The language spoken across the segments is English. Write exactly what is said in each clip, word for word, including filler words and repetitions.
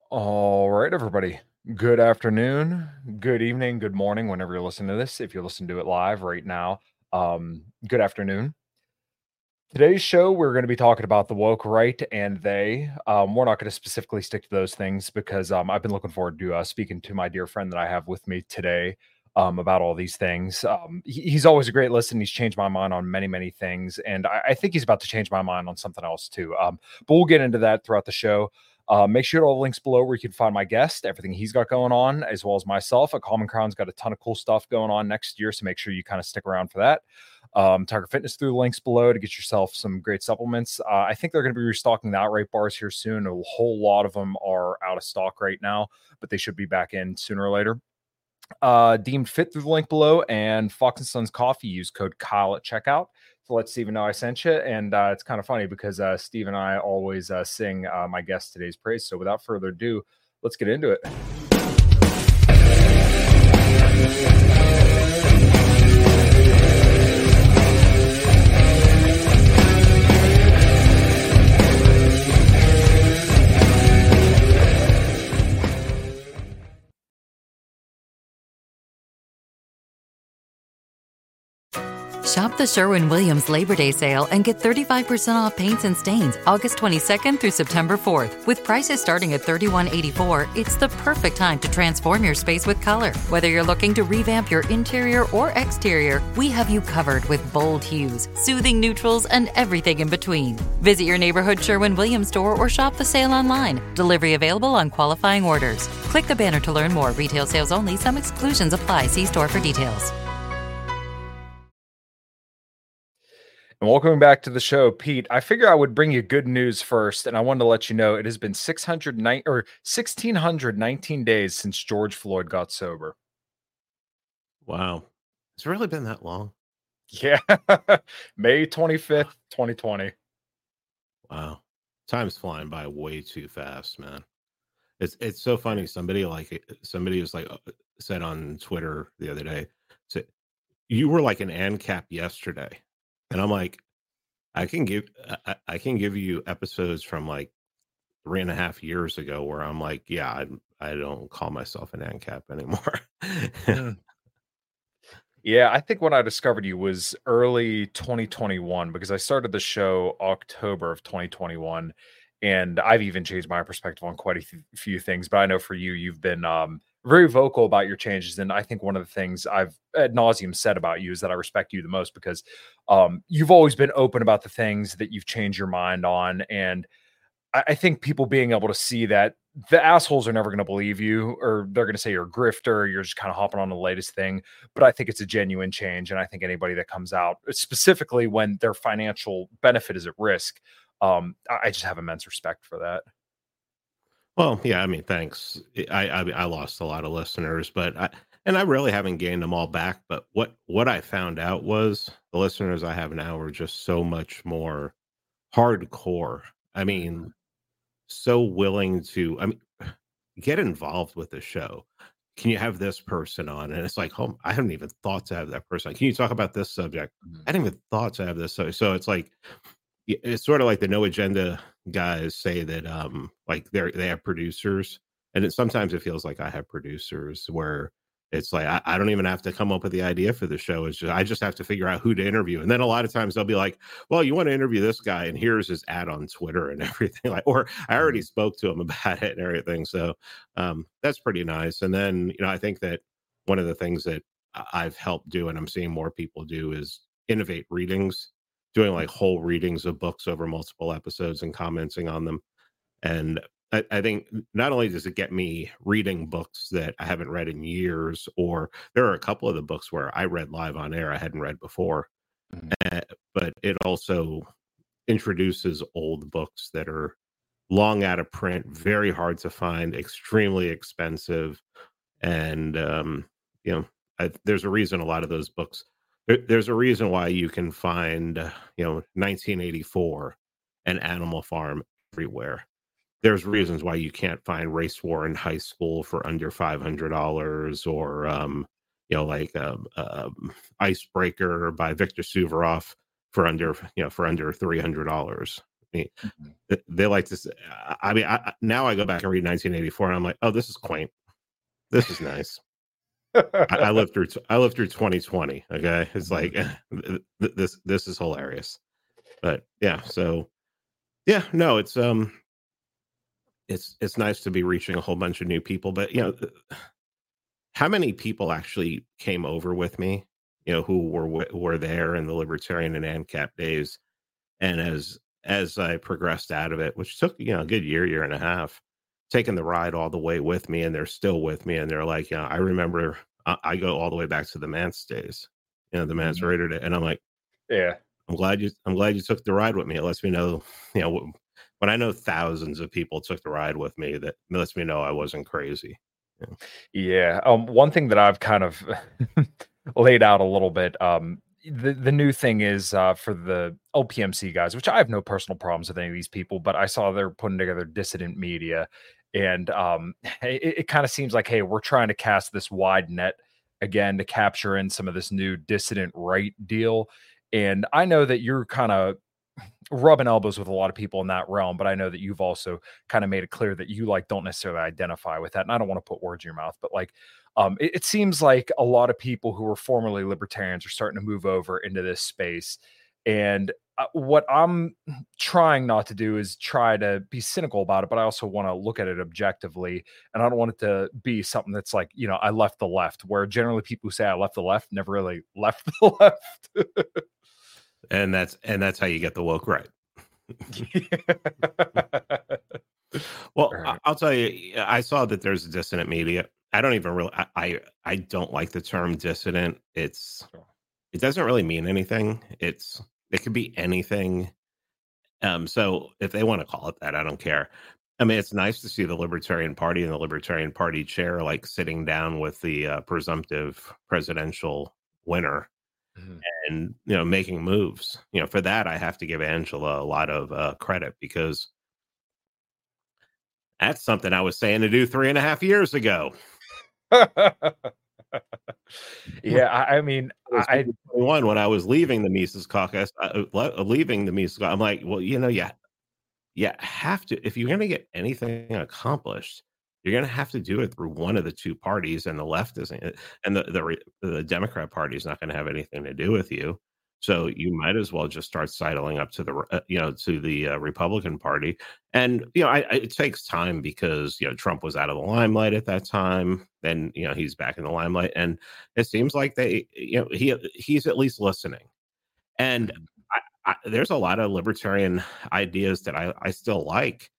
All right, everybody. Good afternoon, good evening, good morning, whenever you're listening to this. If you're listening to it live right now, um, good afternoon. Today's show, we're going to be talking about the woke right and they. Um, we're not going to specifically stick to those things because um, I've been looking forward to uh, speaking to my dear friend that I have with me today um, about all these things. Um, he- he's always a great listen. He's changed my mind on many, many things. And I, I think he's about to change my mind on something else too. Um, but we'll get into that throughout the show. Uh, make sure all the links below where you can find my guest, everything he's got going on, as well as myself. A Common Crown's got a ton of cool stuff going on next year. So make sure you kind of stick around for that. Um, Tiger Fitness through the links below to get yourself some great supplements. Uh, I think they're going to be restocking the outright bars here soon. A whole lot of them are out of stock right now, but they should be back in sooner or later. Uh, deemed fit through the link below, and Fox and Sons Coffee. Use code Kyle at checkout to let Steve know I sent you. And uh, it's kind of funny because uh, Steve and I always uh, sing uh, my guest today's praise. So without further ado, let's get into it. Shop the Sherwin-Williams Labor Day sale and get thirty-five percent off paints and stains August twenty-second through September fourth. With prices starting at thirty-one eighty-four, it's the perfect time to transform your space with color. Whether you're looking to revamp your interior or exterior, we have you covered with bold hues, soothing neutrals, and everything in between. Visit your neighborhood Sherwin-Williams store or shop the sale online. Delivery available on qualifying orders. Click the banner to learn more. Retail sales only. Some exclusions apply. See store for details. And welcome back to the show, Pete. I figure I would bring you good news first, and I wanted to let you know it has been six hundred nine or one thousand six hundred nineteen days since George Floyd got sober. Wow. It's really been that long? Yeah. May twenty-fifth, twenty twenty. Wow. Time's flying by way too fast, man. It's it's so funny. Somebody like somebody was like uh, said on Twitter the other day, said, you were like an ANCAP yesterday. And I'm like, I can give I, I can give you episodes from like three and a half years ago where I'm like, yeah, I I don't call myself an ANCAP anymore. Mm. Yeah, I think when I discovered you was early twenty twenty-one because I started the show October of twenty twenty-one, and I've even changed my perspective on quite a few- few things. But I know for you, you've been um, very vocal about your changes, and I think one of the things I've ad nauseum said about you is that I respect you the most because um, you've always been open about the things that you've changed your mind on, and I, I think people being able to see that the assholes are never going to believe you, or they're going to say you're a grifter, you're just kind of hopping on the latest thing. But I think it's a genuine change. And I think anybody that comes out, specifically when their financial benefit is at risk, um, I, I just have immense respect for that. Well, yeah, I mean, thanks. I, I I lost a lot of listeners, but I and I really haven't gained them all back. But what what I found out was the listeners I have now are just so much more hardcore. I mean, so willing to. I mean, get involved with the show. Can you have this person on? And it's like, oh, I haven't even thought to have that person on. Can you talk about this subject? I didn't even thought to have this. So, so it's like y- it's sort of like the no agenda guys say that um like they're they have producers, and it, sometimes it feels like I have producers where it's like I, I don't even have to come up with the idea for the show. It's just I just have to figure out who to interview, and then a lot of times they'll be like, well, you want to interview this guy, and here's his ad on Twitter and everything, like, or I already spoke to him about it and everything. So um that's pretty nice. And then you know I think that one of the things that I- I've helped do, and I'm seeing more people do, is innovate readings, doing like whole readings of books over multiple episodes and commenting on them. And I, I think not only does it get me reading books that I haven't read in years, or there are a couple of the books where I read live on air I hadn't read before, Mhm. uh, but it also introduces old books that are long out of print, very hard to find, extremely expensive, and um, you know, I, there's a reason a lot of those books. There, there's a reason why you can find, uh, you know, nineteen eighty-four and Animal Farm everywhere. There's reasons why you can't find Race War in High School for under five hundred dollars, or um, you know, like um, um, Icebreaker by Victor Suvorov for under, you know, for under three hundred dollars. Me- Mhm. They they like to say, I mean, I, I- now I go back and read nineteen eighty-four, and I'm like, oh, this is quaint. This is nice. I, I lived through t- I lived through twenty twenty. Okay, it's like th- th- this this is hilarious. But yeah, so yeah, no, it's um, it's it's nice to be reaching a whole bunch of new people. But you know, th- how many people actually came over with me? You know, who were wi- were there in the Libertarian and ANCAP days, and as as I progressed out of it, which took you know a good year, year and a half, taking the ride all the way with me, and they're still with me, and they're like, yeah, I remember. I, I go all the way back to the Mance days, you know, the Mance Mhm. Raider day, and I'm like, Yeah. I'm glad you, I'm glad you took the ride with me. It lets me know, you know, wh- when I know thousands of people took the ride with me, that lets me know I wasn't crazy. Yeah. Yeah. Um, one thing that I've kind of laid out a little bit, um, the the new thing is uh, for the L P M C guys, which I have no personal problems with any of these people, but I saw they're putting together dissident media, and um, it, it kind of seems like, hey, we're trying to cast this wide net again to capture in some of this new dissident right deal. And I know that you're kind of rubbing elbows with a lot of people in that realm, but I know that you've also kind of made it clear that you like don't necessarily identify with that. And I don't want to put words in your mouth, but like um it, it seems like a lot of people who were formerly libertarians are starting to move over into this space. And uh, what I'm trying not to do is try to be cynical about it, but I also want to look at it objectively. And I don't want it to be something that's like, you know, I left the left, where generally people who say I left the left never really left the left. And that's and that's how you get the woke right. Well, I- Right. I'll tell you, I saw that there's a dissident media. I don't even really, I, I, I don't like the term dissident. It's, it doesn't really mean anything. It's, it could be anything. Um, so if they want to call it that, I don't care. I mean, it's nice to see the Libertarian Party and the Libertarian Party chair like sitting down with the uh, presumptive presidential winner Mhm. and you know making moves. You know, for that I have to give Angela a lot of uh, credit because that's something I was saying to do three and a half years ago. Yeah, I I mean, It was I twenty twenty-one when I was leaving the Mises Caucus. Uh, le- leaving the Mises, Caucus, I'm like, well, you know, yeah, yeah, have to if you're going to get anything accomplished, you're going to have to do it through one of the two parties, and the left isn't, and the the, re- the Democrat Party is not going to have anything to do with you. So you might as well just start sidling up to the uh, you know to the uh, Republican Party, and you know I, I, it takes time because you know Trump was out of the limelight at that time. Then you know he's back in the limelight, and it seems like they you know he he's at least listening. And Mhm. I, I, there's a lot of libertarian ideas that I, I still like.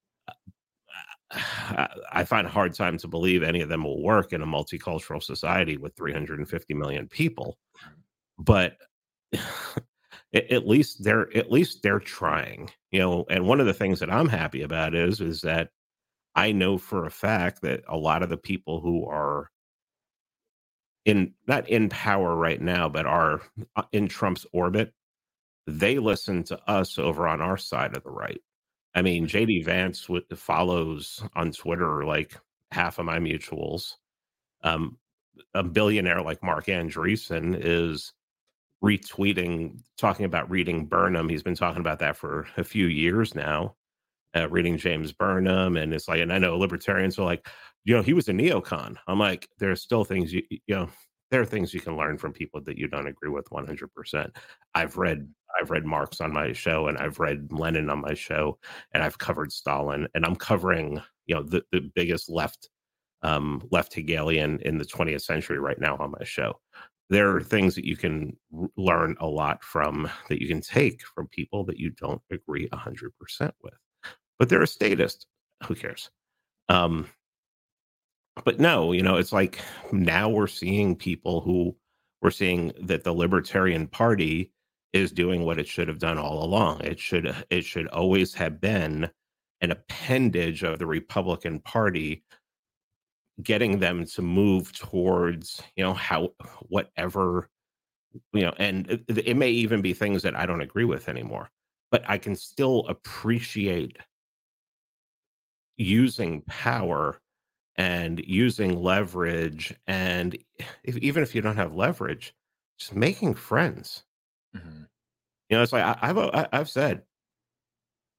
I, I find a hard time to believe any of them will work in a multicultural society with three hundred fifty million people. But at, at least they're at least they're trying, you know. And one of the things that I'm happy about is is that I know for a fact that a lot of the people who are in not in power right now, but are uh, in Trump's orbit, they listen to us over on our side of the right. I mean, J D Vance with follows on Twitter like half of my mutuals. Um, a billionaire like Mark Andreessen is retweeting, talking about reading Burnham. He's been talking about that for a few years now, uh, reading James Burnham. And it's like, and I know libertarians are like, you know, he was a neocon. I'm like, there's still things you, you know, there are things you can learn from people that you don't agree with one hundred percent. I've read, I've read Marx on my show, and I've read Lenin on my show, and I've covered Stalin, and I'm covering, you know, the, the biggest left, um, left Hegelian in the twentieth century right now on my show. There are things that you can r- learn a lot from, that you can take from people that you don't agree one hundred percent with. But they're a statist. Who cares? Um, but no, you know, it's like now we're seeing people who we're seeing that the Libertarian Party is doing what it should have done all along. It should it should always have been an appendage of the Republican Party, getting them to move towards, you know, how whatever, you know, and it, it may even be things that I don't agree with anymore, but I can still appreciate using power and using leverage, and if, even if you don't have leverage, just making friends. Mhm. You know, it's like I, I've I, I've said,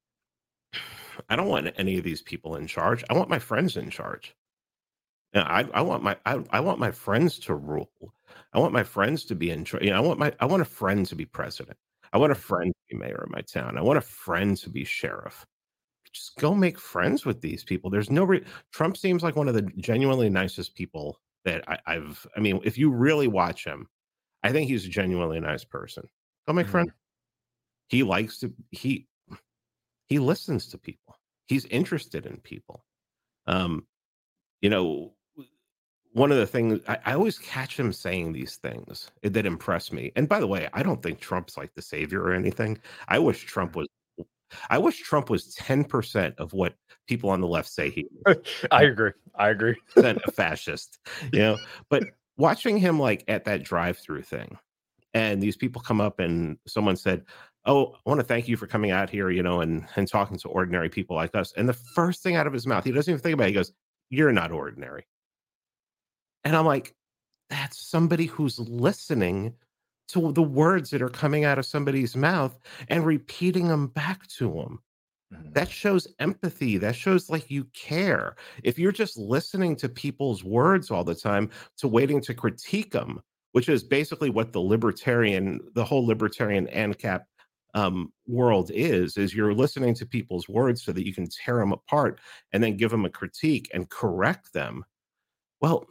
I don't want any of these people in charge. I want my friends in charge. Yeah, I, I want my I, I want my friends to rule. I want my friends to be in charge. You know, I want my I want a friend to be president. I want a friend to be mayor of my town. I want a friend to be sheriff. Just go make friends with these people. There's no re- Trump seems like one of the genuinely nicest people that I, I've. I mean, if you really watch him, I think he's a genuinely nice person. Go make Mhm. friends. He likes to. He he listens to people. He's interested in people. Um, you know, one of the things I, I always catch him saying these things that impress me. And by the way, I don't think Trump's like the savior or anything. I wish Trump was. I wish Trump was ten percent of what people on the left say he is. I agree. I agree. Than a fascist, you know. But watching him like at that drive-through thing, and these people come up and someone said, "Oh, I want to thank you for coming out here, you know, and and talking to ordinary people like us." And the first thing out of his mouth, he doesn't even think about it. He goes, "You're not ordinary." And I'm like, that's somebody who's listening to the words that are coming out of somebody's mouth and repeating them back to them. Mhm. That shows empathy. That shows like you care. If you're just listening to people's words all the time, to waiting to critique them, which is basically what the libertarian, the whole libertarian ANCAP um, world is, is you're listening to people's words so that you can tear them apart and then give them a critique and correct them. Well,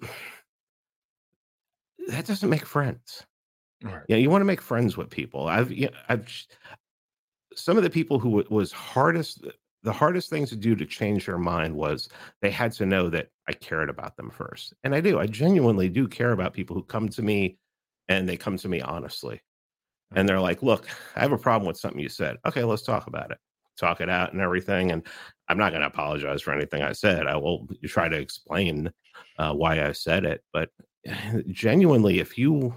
that doesn't make friends. Right. Yeah, you want to make friends with people. I've, yeah, I've some of the people who it was hardest the hardest thing to do to change their mind was they had to know that I cared about them first. And I do. I genuinely do care about people who come to me and they come to me honestly. And they're like, "Look, I have a problem with something you said." Okay, let's talk about it. Talk it out and everything. And I'm not going to apologize for anything I said. I will try to explain uh, why I said it. But genuinely, if you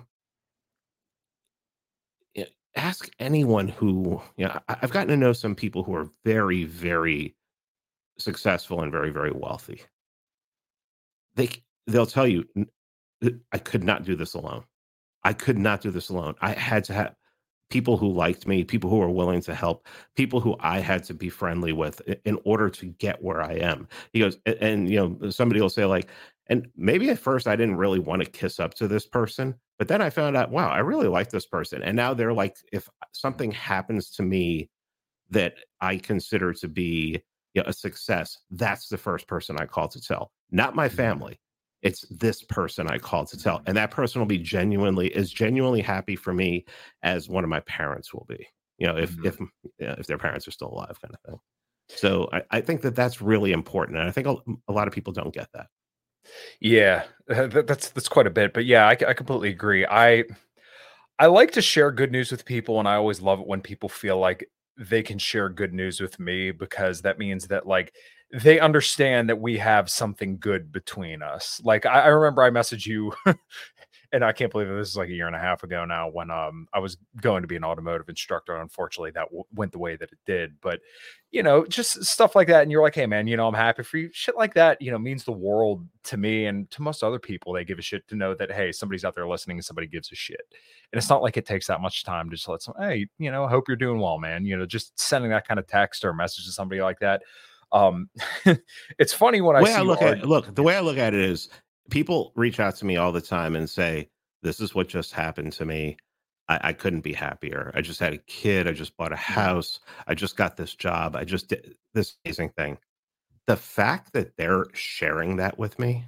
yeah, ask anyone who, you know, I, I've gotten to know some people who are very, very successful and very, very wealthy. They c- they'll tell you, "N- I could not do this alone. I could not do this alone. I had to have people who liked me, people who were willing to help, people who I had to be friendly with i- in order to get where I am." He goes, a- and, you know, somebody will say like, and maybe at first I didn't really want to kiss up to this person, but then I found out, wow, I really like this person. And now they're like, if something happens to me that I consider to be, you know, a success, that's the first person I call to tell, not my Mhm. family. It's this person I call to tell. Mhm. And that person will be genuinely, as genuinely happy for me as one of my parents will be, you know, if, Mhm. if, yeah, if their parents are still alive kind of thing. So I, I think that that's really important. And I think a, a lot of people don't get that. Yeah, uh, that, that's that's quite a bit, but yeah, I, c- I completely agree. I I like to share good news with people, and I always love it when people feel like they can share good news with me because that means that like they understand that we have something good between us. Like I, I remember I messaged you and I can't believe that this is like a year and a half ago now when um I was going to be an automotive instructor. Unfortunately, that w- went the way that it did. But you know, just stuff like that, and you're like, "Hey, man, you know, I'm happy for you." Shit like that, you know, means the world to me and to most other people. They give a shit to know that hey, somebody's out there listening and somebody gives a shit. And it's not like it takes that much time to just let some, hey, you know, I hope you're doing well, man. You know, just sending that kind of text or message to somebody like that. Um, it's funny when I Way I see you look at argue. look, the way I look at it is people reach out to me all the time and say, "This is what just happened to me. I, I couldn't be happier. I just had a kid. I just bought a Yeah. house. I just got this job. I just did this amazing thing." The fact that they're sharing that with me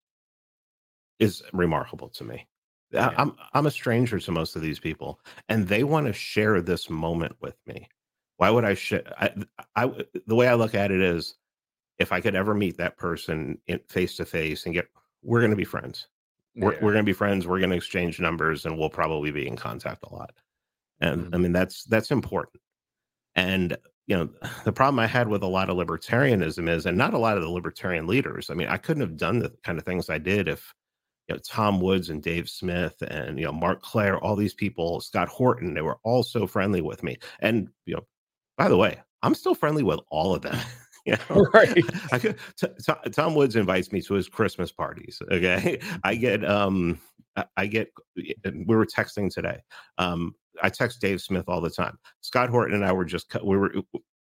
is remarkable to me. I- Yeah. I'm I'm a stranger to most of these people, and they want to share this moment with me. Why would I share? I, I the way I look at it is, if I could ever meet that person in face to face and get, we're going to be friends. We're Yeah. we're going to be friends. We're going to exchange numbers, and we'll probably be in contact a lot. And I Mhm. mean, that's that's important. And you know, the problem I had with a lot of libertarianism is, and not a lot of the libertarian leaders. I mean, I couldn't have done the kind of things I did if, you know, Tom Woods and Dave Smith and, you know, Mark Claire, all these people, Scott Horton, they were all so friendly with me. And, you know, by the way, I'm still friendly with all of them. You know, Right. I could, t- t- Tom Woods invites me to his Christmas parties. Okay, I get, um, I I get. We were texting today. Um, I text Dave Smith all the time. Scott Horton and I were just, cu- we were.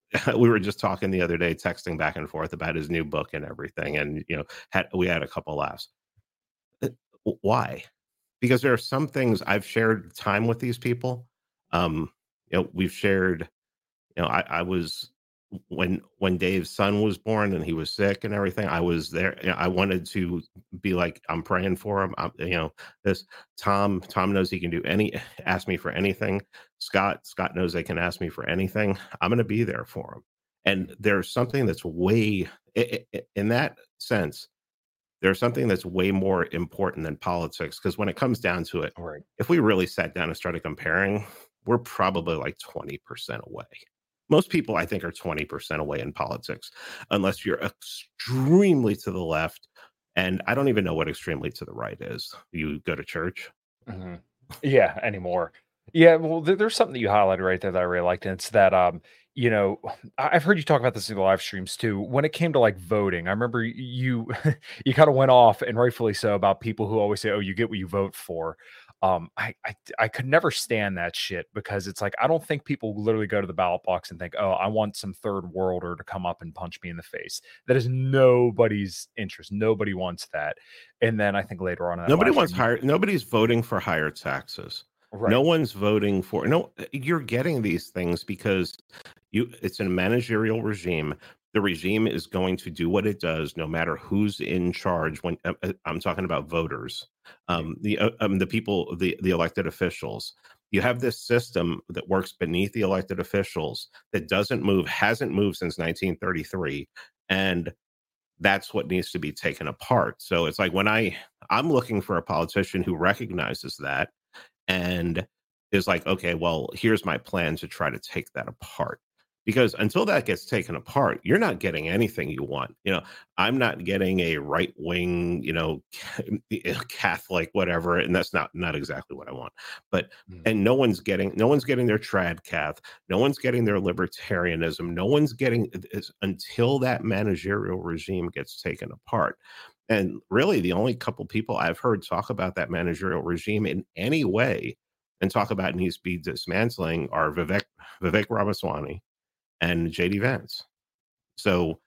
we were just talking the other day, texting back and forth about his new book and everything, and you know, had we had a couple laughs. Uh, Why? Because there are some things I've shared time with these people. Um, you know, we've shared. You know, I, I was when when Dave's son was born and he was sick and everything. I was there. You know, I wanted to be like, I'm praying for him. I'm, you know, this Tom. Tom knows he can do any. Ask me for anything. Scott. Scott knows they can ask me for anything. I'm going to be there for him. And there's something that's way i- i- in that sense. There's something that's way more important than politics, because when it comes down to it, Right. if we really sat down and started comparing, we're probably like twenty percent away. Most people, I think, are twenty percent away in politics, unless you're extremely to the left. And I don't even know what extremely to the right is. You go to church. Mhm. Yeah, anymore. Yeah, well, there, there's something that you highlighted right there that I really liked, and it's that um, you know, I- I've heard you talk about this in the live streams too. When it came to like voting, I remember y- you you kind of went off, and rightfully so, about people who always say, "Oh, you get what you vote for." Um, I, I I could never stand that shit, because it's like I don't think people literally go to the ballot box and think, "Oh, I want some third worlder to come up and punch me in the face." That is nobody's interest. Nobody wants that. And then I think later on in that Nobody live wants stream, you, higher. Nobody's voting for higher taxes. No right. one's voting for. No, you're getting these things because you. It's a managerial regime. The regime is going to do what it does, no matter who's in charge. When uh, uh, I'm talking about voters, Yeah. um, the uh, um, the people, the the elected officials. You have this system that works beneath the elected officials that doesn't move, hasn't moved since nineteen thirty-three, and that's what needs to be taken apart. So it's like when I I'm looking for a politician who recognizes that and is like, okay, well, here's my plan to try to take that apart. Because until that gets taken apart, you're not getting anything you want. You know, I'm not getting a right wing, you know, Catholic, whatever, and that's not not exactly what I want. But Mm. and no one's getting no one's getting their trad cath, no one's getting their libertarianism, no one's getting is until that managerial regime gets taken apart. And really, the only couple people I've heard talk about that managerial regime in any way and talk about it needs to be dismantling are Vivek Vivek Ramaswamy and J D Vance. So,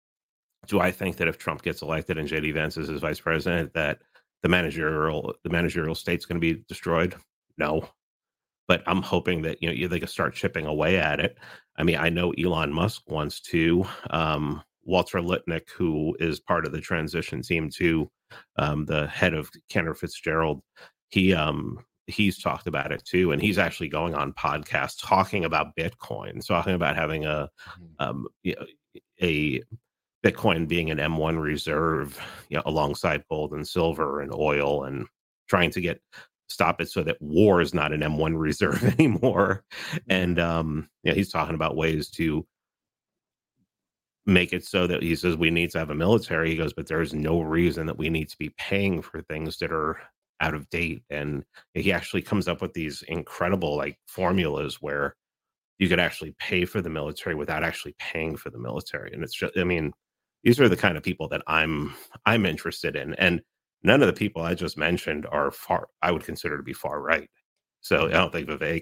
do I think that if Trump gets elected and J D Vance is his vice president, that the managerial the managerial state's going to be destroyed? No, but I'm hoping that you know they can start chipping away at it. I mean, I know Elon Musk wants to. Um, Walter Lipnick, who is part of the transition team to um, the head of Cantor Fitzgerald, he um, he's talked about it too, and he's actually going on podcasts talking about Bitcoin, talking about having a Mhm. um, you know, a Bitcoin being an M one reserve, you know, alongside gold and silver and oil, and trying to get stop it so that war is not an M one reserve anymore. And Mhm. um, yeah, he's talking about ways to make it so that he says we need to have a military. He goes, but there's no reason that we need to be paying for things that are out of date. And he actually comes up with these incredible like formulas where you could actually pay for the military without actually paying for the military. And it's just, I mean, these are the kind of people that I'm I'm interested in. And none of the people I just mentioned are far I would consider to be far right. So I Mhm. don't think Vivek.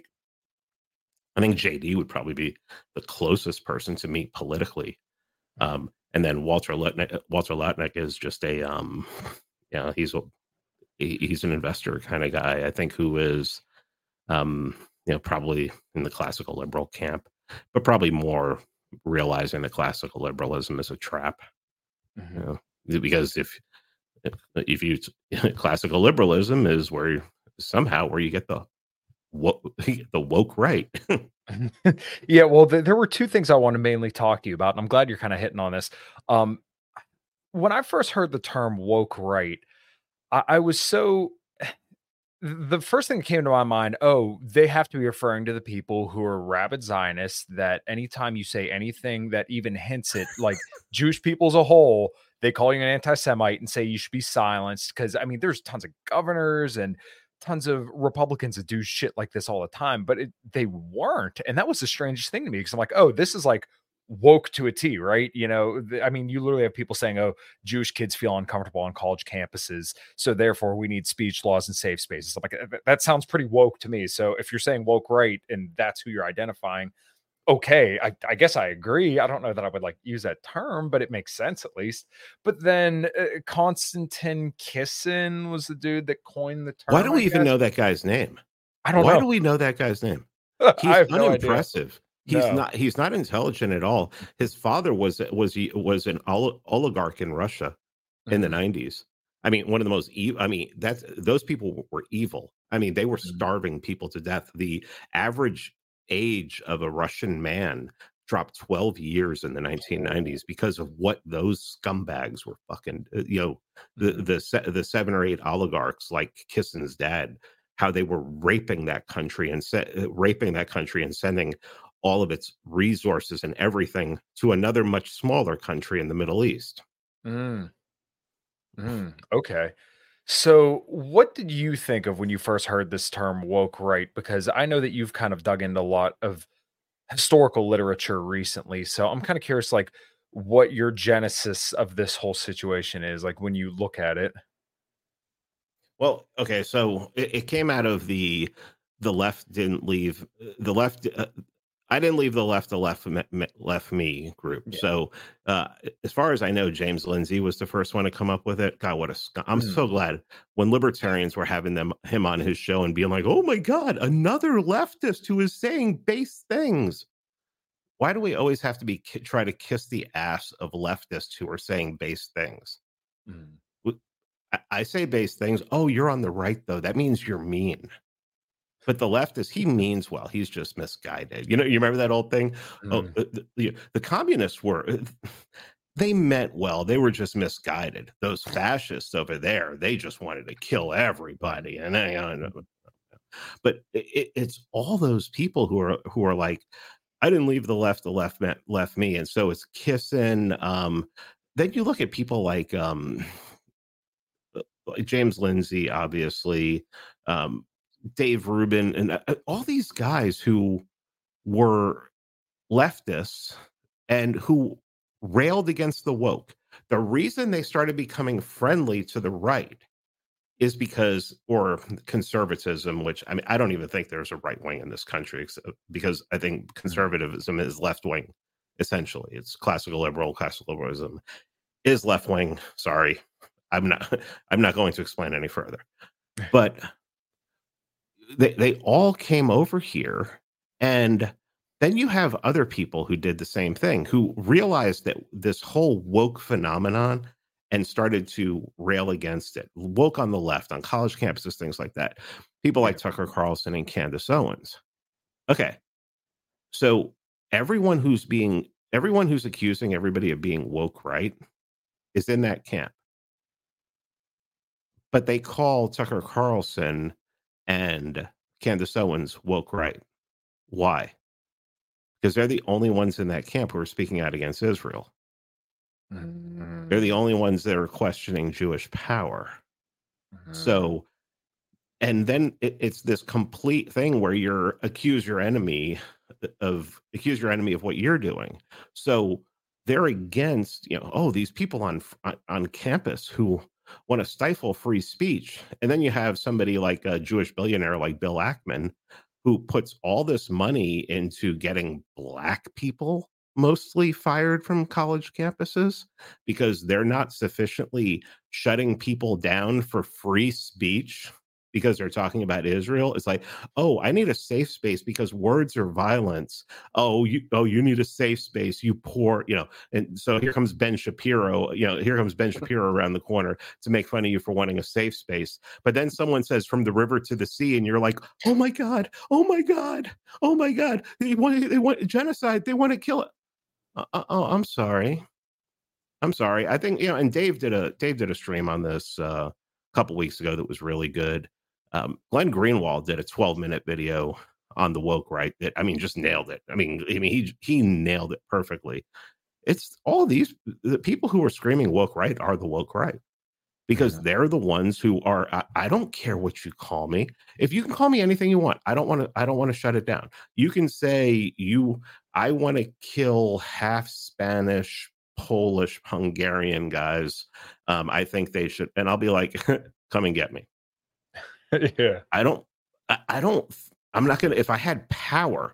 I think J D would probably be the closest person to meet politically. Mhm. Um, and then Walter Lutnick, Walter Lutnick is just a um, you know, he's a he- he's an investor kind of guy. I think who is um, you know, probably in the classical liberal camp, but probably more realizing that classical liberalism is a trap. You Mhm. know, because if if you classical liberalism is where somehow where you get the wo- the woke right. Yeah, well, th- there were two things I want to mainly talk to you about, and I'm glad you're kind of hitting on this. Um, when I first heard the term woke right, I, I was so the first thing that came to my mind, oh, they have to be referring to the people who are rabid Zionists. That anytime you say anything that even hints at like Jewish people as a whole, they call you an anti-Semite and say you should be silenced. Because I mean, there's tons of governors and tons of Republicans that do shit like this all the time, but it, they weren't, and that was the strangest thing to me because I'm like, oh, this is like woke to a T, right? You know, th- I mean, you literally have people saying, oh, Jewish kids feel uncomfortable on college campuses, so therefore we need speech laws and safe spaces. I'm like, "Th- that sounds pretty woke to me." So if you're saying woke right and that's who you're identifying, okay, I, I guess I agree. I don't know that I would like use that term, but it makes sense at least. But then uh, Konstantin Kisin was the dude that coined the Why term, do I we even guess. know that guy's name? I don't Why know. do we know that guy's name? I He's have no idea. unimpressive. He's No. not he's not intelligent at all. His father was was was an oli- oligarch in Russia in the Mhm, nineties. I mean, one of the most e- I mean, that's those people were evil. I mean, they were mhm. starving people to death. The average age of a Russian man dropped twelve years in the nineteen nineties because of what those scumbags were fucking, uh, you know, the Mhm, the se- the seven or eight oligarchs like Kissin's dad, how they were raping that country and se- uh, raping that country and sending all of its resources and everything to another much smaller country in the Middle East. mm, mm, okay. So, what did you think of when you first heard this term woke right? Because I know that you've kind of dug into a lot of historical literature recently. So, I'm kind of curious, like, what your genesis of this whole situation is, like, when you look at it. Well, okay, so it, it came out of the the left didn't leave uh, the left. Uh, I didn't leave the left. The left me, me- left me group. Yeah. So uh, as far as I know, James Lindsay was the first one to come up with it. God, what a sc- I'm Mm, so glad when libertarians were having them him on his show and being like, "Oh my God, another leftist who is saying base things." Why do we always have to be ki- try to kiss the ass of leftists who are saying base things? mm, W- I I say base things. Oh, you're on the right though. That means you're mean. But the leftist, he means well. He's just misguided. You know, you remember that old thing? Oh, mm, uh, the, the, the communists were, uh, they meant well. They were just misguided. Those fascists over there, they just wanted to kill mm, everybody. And I, I know, mhm, but it, it's all those people who are who are like, I didn't leave the left. The left meant left me, and so it's kissing. Um, then you look at people like um, like James Lindsay, obviously, um, Dave Rubin, and uh, uh, all these guys who were leftists and who railed against the woke. The reason they started becoming friendly to the right is because, or conservatism, which I mean, I don't even think there's a right wing in this country, except because I think mm, conservatism is left wing. Essentially, it's classical liberal. Classical liberalism is left wing. Sorry, I'm not. I'm not going to explain any further. But they they all came over here, and then you have other people who did the same thing, who realized that this whole woke phenomenon and started to rail against it. Woke on the left, on college campuses, things like that. People yeah. like Tucker Carlson and Candace Owens. Okay, so everyone who's being everyone who's accusing everybody of being woke right is in that camp, but they call Tucker Carlson and Candace Owens woke right. Why? Because they're the only ones in that camp who are speaking out against Israel. They're the Mm, only ones that are questioning Jewish power. mhm, So, and then it, it's this complete thing where you're accuse your enemy of accuse your enemy of what you're doing. So they're against, you know, oh, these people on on, on campus who want to stifle free speech, and then you have somebody like a Jewish billionaire like Bill Ackman who puts all this money into getting black people mostly fired from college campuses because they're not sufficiently shutting people down for free speech because they're talking about Israel. It's like, oh, I need a safe space because words are violence. Oh, you oh, you need a safe space, you poor, you know. And so here comes Ben Shapiro, you know, here comes Ben Shapiro around the corner to make fun of you for wanting a safe space. But then someone says from the river to the sea, and you're like, oh my God, oh my God, oh my God. They want they want genocide, they want to kill it. Uh, uh, oh, I'm sorry. I'm sorry. I think, you know, and Dave did a Dave did a stream on this uh, a couple weeks ago that was really good. Um, Glenn Greenwald did a twelve minute video on the woke right that, I mean, just nailed it. I mean, I mean he he nailed it perfectly. It's all these the people who are screaming woke right are the woke right because mhm, they're the ones who are I, I don't care what you call me. If you can call me anything you want, I don't want to I don't want to shut it down. You can say you I want to kill half Spanish, Polish, Hungarian guys. Um, I think they should, and I'll be like, come and get me. yeah. I don't I, I don't I'm not gonna if I had power,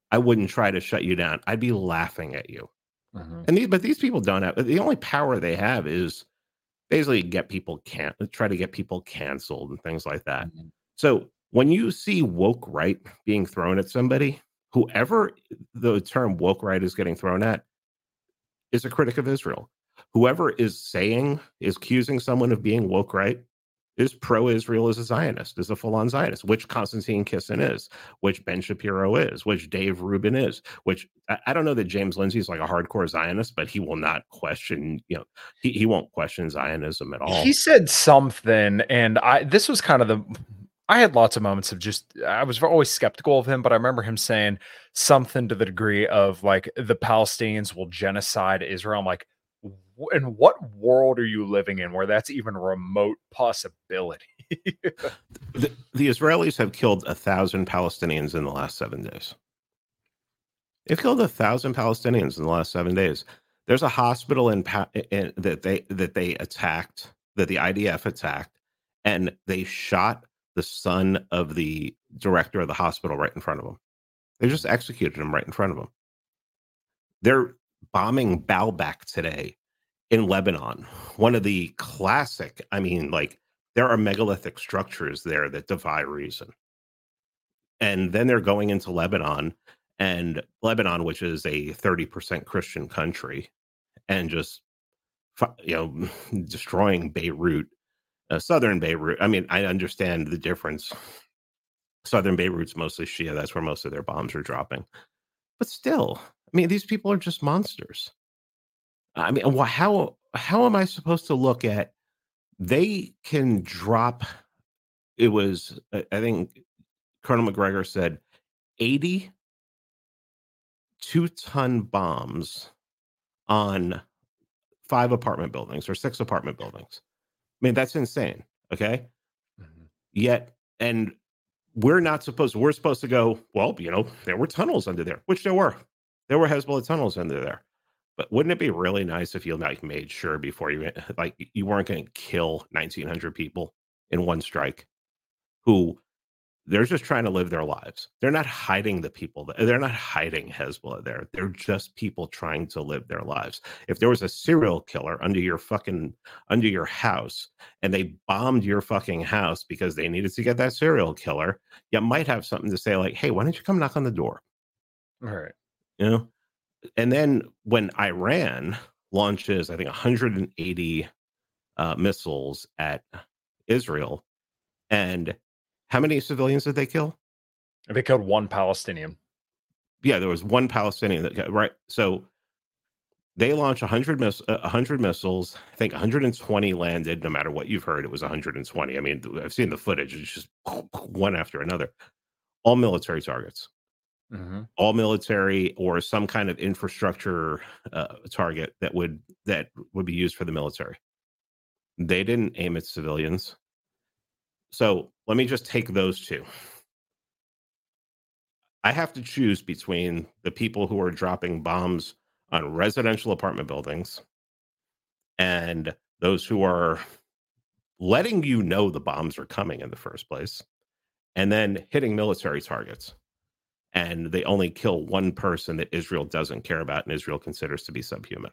I wouldn't try to shut you down. I'd be laughing at you. Mm-hmm. And these, but these people don't have, the only power they have is basically get people can try to get people canceled and things like that. Mm-hmm. So when you see woke right being thrown at somebody, whoever the term woke right is getting thrown at is a critic of Israel. Whoever is saying, is accusing someone of being woke right is pro-Israel, is a Zionist, is a full-on Zionist, which Konstantin Kisin is, which Ben Shapiro is, which Dave Rubin is, which I, I don't know that James Lindsay is like a hardcore Zionist, but he will not question, you know, he, he won't question Zionism at all. He said something, and I this was kind of the, I had lots of moments of just, I was always skeptical of him, but I remember him saying something to the degree of like, the Palestinians will genocide Israel. I'm like, in what world are you living in where that's even a remote possibility? the, the Israelis have killed a thousand Palestinians in the last seven days. They've killed a thousand Palestinians in the last seven days. There's a hospital in, in that they that they attacked, that the I D F attacked, and they shot the son of the director of the hospital right in front of them. They just executed him right in front of them. They're bombing Baalbek today in Lebanon, one of the classic, I mean, like, there are megalithic structures there that defy reason. And then they're going into Lebanon, and Lebanon, which is a thirty percent Christian country, and just, you know, destroying Beirut, uh, southern Beirut. I mean, I understand the difference. Southern Beirut's mostly Shia. That's where most of their bombs are dropping. But still, I mean, these people are just monsters. I mean, how how am I supposed to look at? They can drop. It was, I think, Colonel McGregor said, eighty two-ton bombs on five apartment buildings or six apartment buildings. I mean, that's insane. Okay, mm-hmm. Yet, and we're not supposed. We're supposed to go. Well, you know, there were tunnels under there, which there were. There were Hezbollah tunnels under there. But wouldn't it be really nice if you like made sure before you like you weren't going to kill nineteen hundred people in one strike, who they're just trying to live their lives. They're not hiding the people. That, they're not hiding Hezbollah there. They're just people trying to live their lives. If there was a serial killer under your fucking under your house and they bombed your fucking house because they needed to get that serial killer, you might have something to say like, "Hey, why don't you come knock on the door?" All right, you know. And then when Iran launches, I think, one hundred eighty uh, missiles at Israel, and how many civilians did they kill? They killed one Palestinian. Yeah, there was one Palestinian that got, right. So they launched one hundred, miss, uh, one hundred missiles. I think one hundred twenty landed. No matter what you've heard, it was one hundred twenty. I mean, I've seen the footage. It's just one after another. All military targets. Mm-hmm. All military or some kind of infrastructure uh, target that would that would be used for the military. They didn't aim at civilians. So let me just take those two. I have to choose between the people who are dropping bombs on residential apartment buildings and those who are letting you know the bombs are coming in the first place, and then hitting military targets. And they only kill one person that Israel doesn't care about and Israel considers to be subhuman.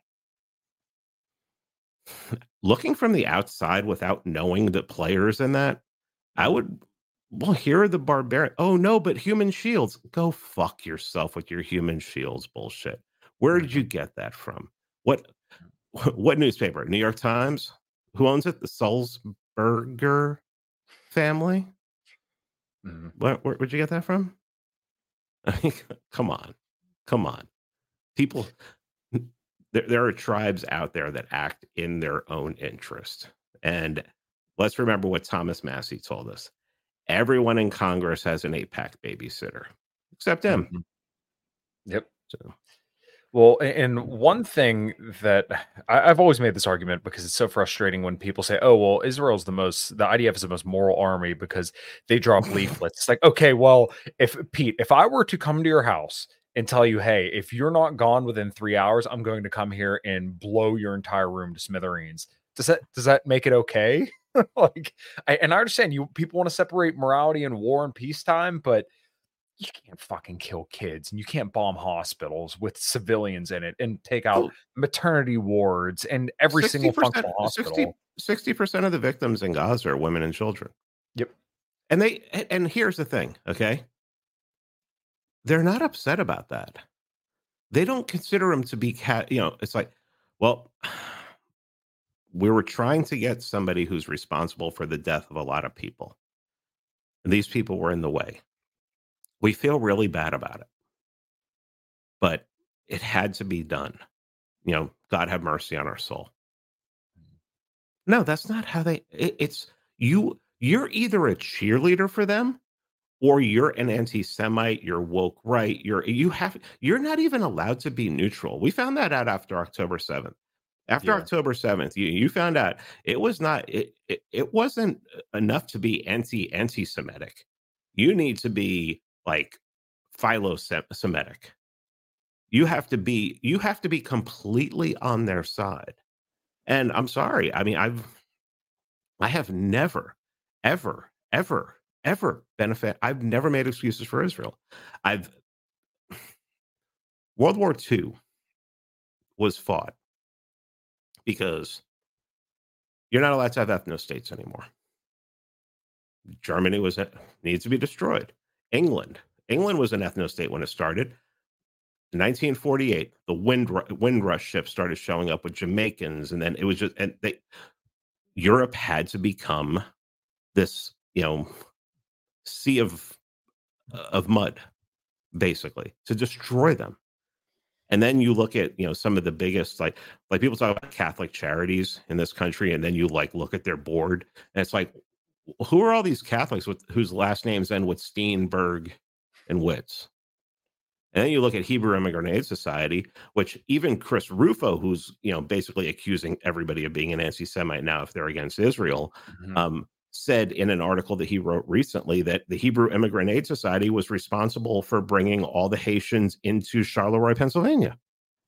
Looking from the outside without knowing the players in that, I would, well, here are the barbarian. Oh, no, but human shields. Go fuck yourself with your human shields bullshit. Where did you get that from? What what newspaper? New York Times? Who owns it? The Sulzberger family? Mm-hmm. Where, where, where'd you get that from? I mean, come on, come on. People, there, there are tribes out there that act in their own interest. And let's remember what Thomas Massey told us. Everyone in Congress has an eight-pack babysitter, except him. Mm-hmm. Yep. So. Well, and one thing that I, I've always made this argument because it's so frustrating when people say, oh, well, Israel's the most, the I D F is the most moral army because they drop leaflets. It's like, okay, well, if Pete, if I were to come to your house and tell you, hey, if you're not gone within three hours, I'm going to come here and blow your entire room to smithereens. Does that, does that make it okay? Like, I, and I understand you, people want to separate morality and war and peacetime, but you can't fucking kill kids and you can't bomb hospitals with civilians in it and take out Oh, maternity wards and every sixty single percent, functional sixty, hospital. sixty percent of the victims in Gaza are women and children. Yep. And they, and here's the thing, okay? They're not upset about that. They don't consider them to be cat, you know, it's like, well, we were trying to get somebody who's responsible for the death of a lot of people. And these people were in the way. We feel really bad about it. But it had to be done. You know, God have mercy on our soul. No, that's not how they it, it's you you're either a cheerleader for them or you're an anti-Semite, you're woke right, you're you have you're not even allowed to be neutral. We found that out after October seventh. After Yeah. October seventh, you, you found out it was not it, it it wasn't enough to be anti anti-Semitic. You need to be like philo-Semitic. You have to be you have to be completely on their side. And I'm sorry. I mean, I've I have never, ever, ever, ever been a fan. I've never made excuses for Israel. I've World War Two was fought because you're not allowed to have ethno states anymore. Germany was needs to be destroyed. England, England was an ethno state when it started. In nineteen forty-eight, the Wind Windrush ships started showing up with Jamaicans, and then it was just and they Europe had to become this, you know, sea of of mud, basically, to destroy them. And then you look at, you know, some of the biggest, like like people talk about Catholic charities in this country, and then you like look at their board, and it's like, who are all these Catholics with whose last names end with Steenberg and Witz? And then you look at Hebrew Immigrant Aid Society, which even Chris Rufo, who's, you know, basically accusing everybody of being an anti-Semite now if they're against Israel, mm-hmm. um, said in an article that he wrote recently that the Hebrew Immigrant Aid Society was responsible for bringing all the Haitians into Charleroi, Pennsylvania.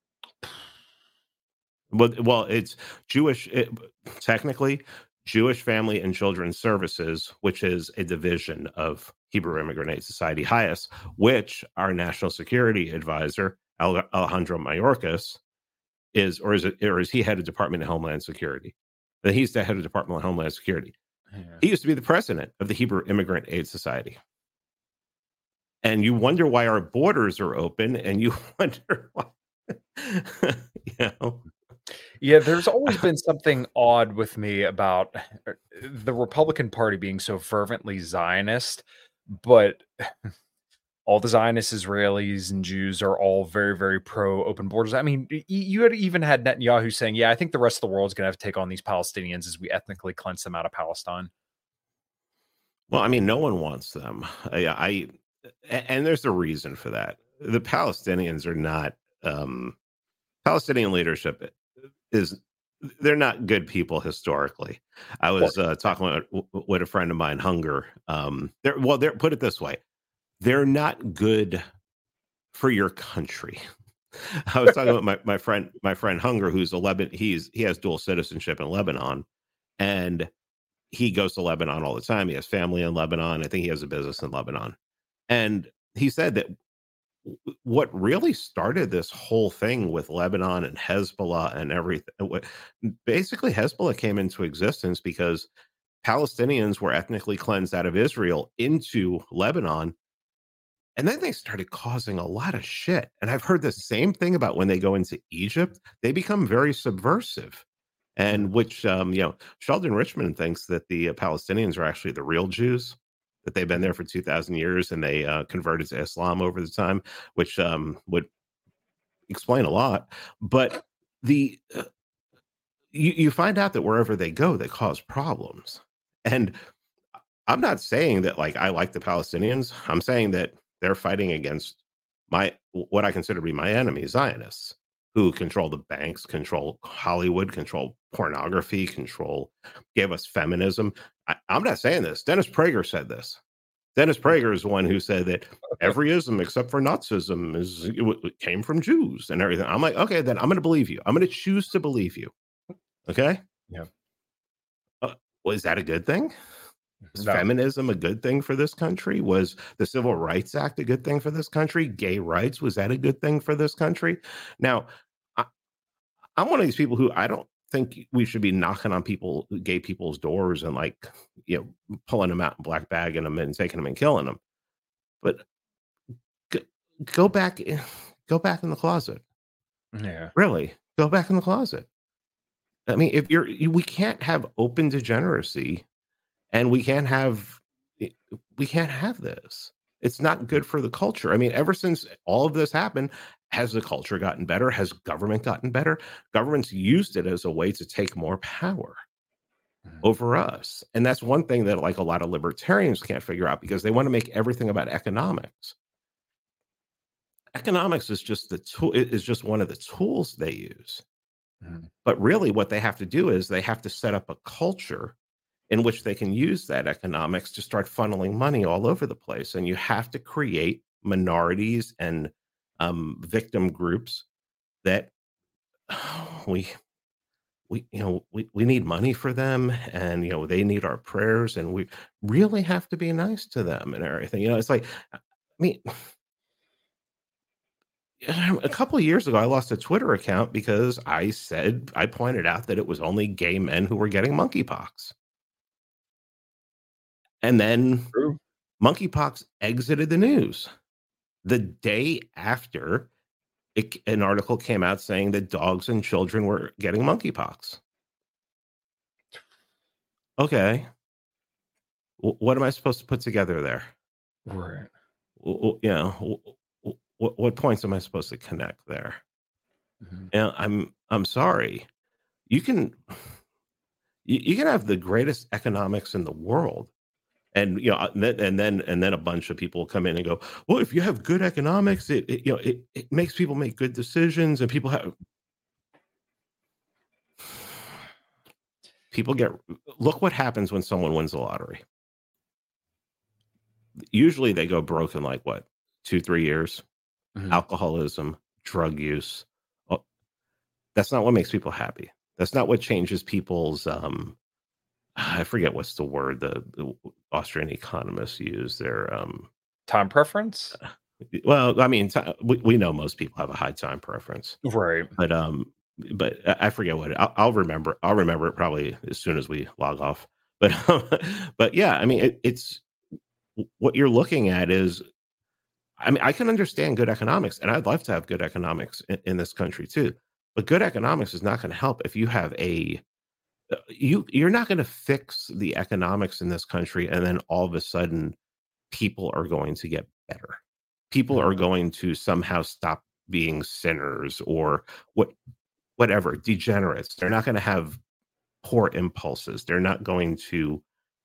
Well, well, it's Jewish, it, technically, Jewish Family and Children's Services, which is a division of Hebrew Immigrant Aid Society, H I A S, which our national security advisor, Alejandro Mayorkas, is, or is it, or is he head of Department of Homeland Security? That he's the head of Department of Homeland Security. Yeah. He used to be the president of the Hebrew Immigrant Aid Society. And you wonder why our borders are open, and you wonder why, you know. Yeah, there's always been something odd with me about the Republican Party being so fervently Zionist, but all the Zionist Israelis and Jews are all very, very pro open borders. I mean, you had even had Netanyahu saying, yeah, I think the rest of the world is going to have to take on these Palestinians as we ethnically cleanse them out of Palestine. Well, I mean, no one wants them. I, I and there's a reason for that. The Palestinians are not, um, Palestinian leadership is, they're not good people historically. I was uh, talking with, with a friend of mine, Hunger. Um, they're, well, they're, put it this way. They're not good for your country. I was talking about my, my friend, my friend Hunger, who's a Lebanon. He's he has dual citizenship in Lebanon, and he goes to Lebanon all the time. He has family in Lebanon. I think he has a business in Lebanon, and he said that what really started this whole thing with Lebanon and Hezbollah and everything, basically Hezbollah came into existence because Palestinians were ethnically cleansed out of Israel into Lebanon. And then they started causing a lot of shit. And I've heard the same thing about when they go into Egypt, they become very subversive. And which, um, you know, Sheldon Richman thinks that the uh, Palestinians are actually the real Jews, that they've been there for two thousand years and they uh, converted to Islam over the time, which um, would explain a lot. But the uh, you, you find out that wherever they go, they cause problems. And I'm not saying that, like, I like the Palestinians. I'm saying that they're fighting against my what I consider to be my enemies, Zionists, who control the banks, control Hollywood, control pornography, control, gave us feminism. I, I'm not saying this. Dennis Prager said this. Dennis Prager is the one who said that every ism except for Nazism is it, it came from Jews and everything. I'm like, okay, then I'm going to believe you. I'm going to choose to believe you. Okay. Yeah. Uh, well, is that a good thing? Was No. feminism a good thing for this country? Was the Civil Rights Act a good thing for this country? Gay rights, was that a good thing for this country? Now, I, I'm one of these people who I don't think we should be knocking on people, gay people's doors and like, you know, pulling them out and black bagging them and taking them and killing them. But g- go back, go back in the closet. Yeah. Really, go back in the closet. I mean, if you're, you, we can't have open degeneracy, and we can't have, we can't have this. It's not good for the culture. I mean, ever since all of this happened, has the culture gotten better? Has government gotten better? Governments used it as a way to take more power Mhm. over us. And that's one thing that like a lot of libertarians can't figure out, because they want to make everything about economics. Economics is just the tool, is just one of the tools they use. Mhm. But really what they have to do is they have to set up a culture in which they can use that economics to start funneling money all over the place. And you have to create minorities and um, victim groups that we we you know we, we need money for them, and you know they need our prayers, and we really have to be nice to them and everything. You know, it's like, I mean, a couple of years ago, I lost a Twitter account because I said I pointed out that it was only gay men who were getting monkeypox. And then True. monkeypox exited the news the day after it, an article came out saying that dogs and children were getting monkeypox. Okay. W- what am I supposed to put together there? Right. W- w- You know, w- w- what, what points am I supposed to connect there? Mhm. And I'm I'm sorry. You can you, you can have the greatest economics in the world, and you know, and then and then and then a bunch of people come in and go, well, if you have good economics, it, it you know it, it makes people make good decisions, and people have people get, look what happens when someone wins the lottery. Usually they go broke in like what, two three years. Mhm. Alcoholism, drug use. Oh, that's not what makes people happy. That's not what changes people's um I forget what's the word the, the Austrian economists use. Their um Time preference? well, I mean, ti we, we know most people have a high time preference, Right. but um, but I I forget what it, I'll, I'll remember. I'll remember it probably as soon as we log off. But but yeah, I mean, it, it's what you're looking at is. I mean, I can understand good economics, and I'd love to have good economics in, in this country too. But good economics is not going to help if you have a uh, you you're not going to fix the economics in this country, and then all of a sudden people are going to get better. People are Mhm. going to somehow stop being sinners or what whatever, degenerates. They're not going to have poor impulses. They're not going to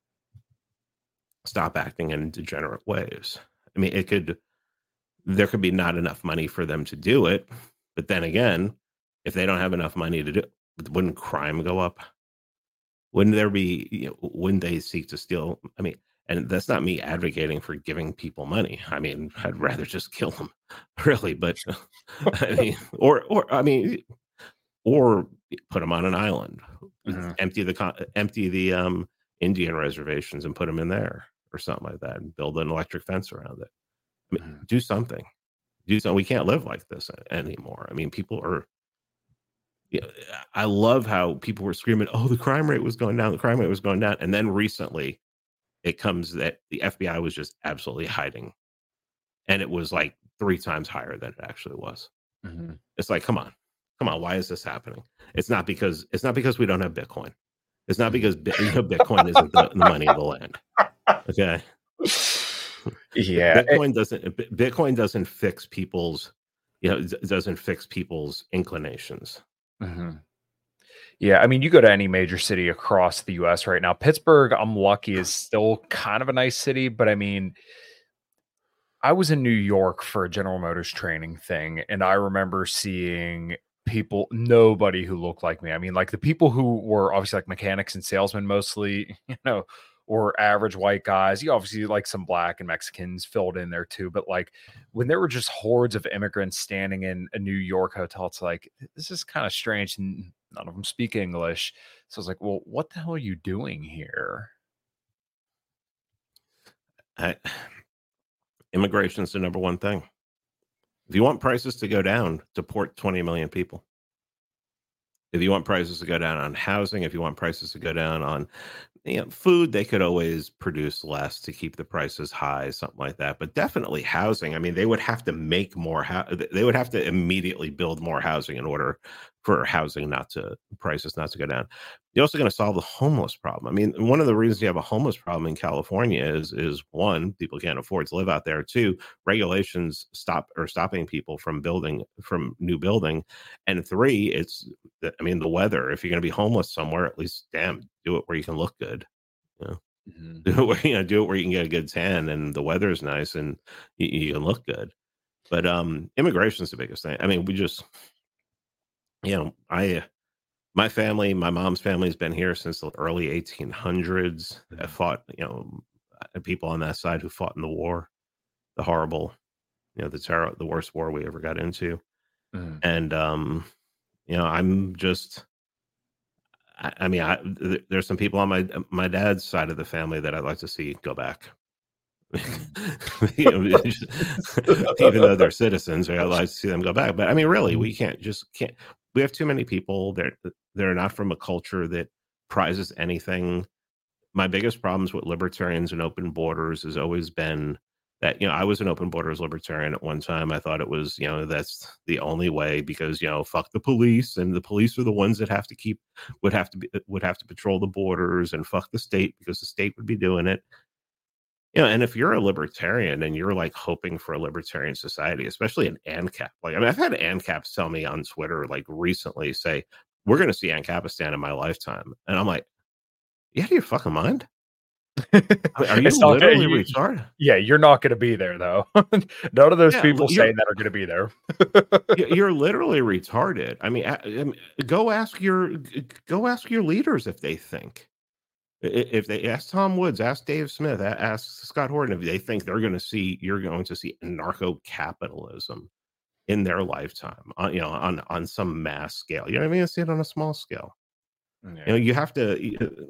stop acting in degenerate ways. I mean, it could there could be not enough money for them to do it, but then again, if they don't have enough money to do, wouldn't crime go up? Wouldn't there be, you know, wouldn't they seek to steal? I mean, and that's not me advocating for giving people money. I mean, I'd rather just kill them, really. But I mean, or or I mean, or put them on an island, Mhm. empty the con- empty the um Indian reservations and put them in there or something like that, and build an electric fence around it. I mean, Mhm. do something. Do something. We can't live like this a- anymore. I mean, people are. Yeah, I love how people were screaming, "Oh, the crime rate was going down. The crime rate was going down," and then recently it comes that the F B I was just absolutely hiding, and it was like three times higher than it actually was. Mhm. It's like, come on, come on, why is this happening? It's not because it's not because we don't have Bitcoin. It's not Mhm. because Bi- you know, Bitcoin isn't the, the money of the land. Okay, Yeah. it- Bitcoin doesn't Bi- Bitcoin doesn't fix people's, you know, it doesn't fix people's inclinations. Mhm. Yeah, I mean, you go to any major city across the U S right now. Pittsburgh, I'm lucky, is still kind of a nice city, but I mean, I was in New York for a General Motors training thing, and I remember seeing people, nobody who looked like me. I mean, like the people who were obviously like mechanics and salesmen mostly, you know, or average white guys. You obviously like some black and Mexicans filled in there too. But like when there were just hordes of immigrants standing in a New York hotel, it's like, this is kind of strange. And none of them speak English. So I was like, well, what the hell are you doing here? I, immigration is the number one thing. If you want prices to go down, deport twenty million people. If you want prices to go down on housing, if you want prices to go down on, you know, food, they could always produce less to keep the prices high, something like that. But definitely housing. I mean, they would have to make more. Ho- they would have to immediately build more housing in order for housing not to prices not to go down. You're also going to solve the homeless problem. I mean, one of the reasons you have a homeless problem in California is is one, people can't afford to live out there. Two, regulations stop or stopping people from building from new building, and three, it's I mean the weather. If you're going to be homeless somewhere, at least damn do it where you can look good. You know? Mm-hmm. Do it where you know do it where you can get a good tan and the weather is nice and you, you can look good. But um, immigration is the biggest thing. I mean, we just you know I. My family, my mom's family has been here since the early eighteen hundreds. I fought, you know, people on that side who fought in the war, the horrible, you know, the terror, the worst war we ever got into. Mm. And, um, you know, I'm just, I, I mean, I, th- there's some people on my, my dad's side of the family that I'd like to see go back. You know, even though they're citizens, I'd like to see them go back. But I mean, really, we can't just can't. We have too many people that they're not from a culture that prizes anything. My biggest problems with libertarians and open borders has always been that, you know, I was an open borders libertarian at one time. I thought it was, you know, that's the only way because, you know, fuck the police, and the police are the ones that have to keep would have to be would have to patrol the borders, and fuck the state because the state would be doing it. You know, and if you're a libertarian and you're like hoping for a libertarian society, especially an ANCAP, like I mean, I've had ANCAPs tell me on Twitter, like recently, say, we're going to see ANCAPistan in my lifetime. And I'm like, you out of your fucking mind? I mean, are you literally you, retarded? Yeah, you're not going to be there, though. None of those yeah, people saying that are going to be there. You're literally retarded. I mean, I, I mean, go ask your go ask your leaders if they think. If they ask Tom Woods, ask Dave Smith, ask Scott Horton, if they think they're going to see, you're going to see anarcho-capitalism in their lifetime, on, you know, on, on some mass scale. You know what I mean? See it on a small scale. Yeah. You know, you have to.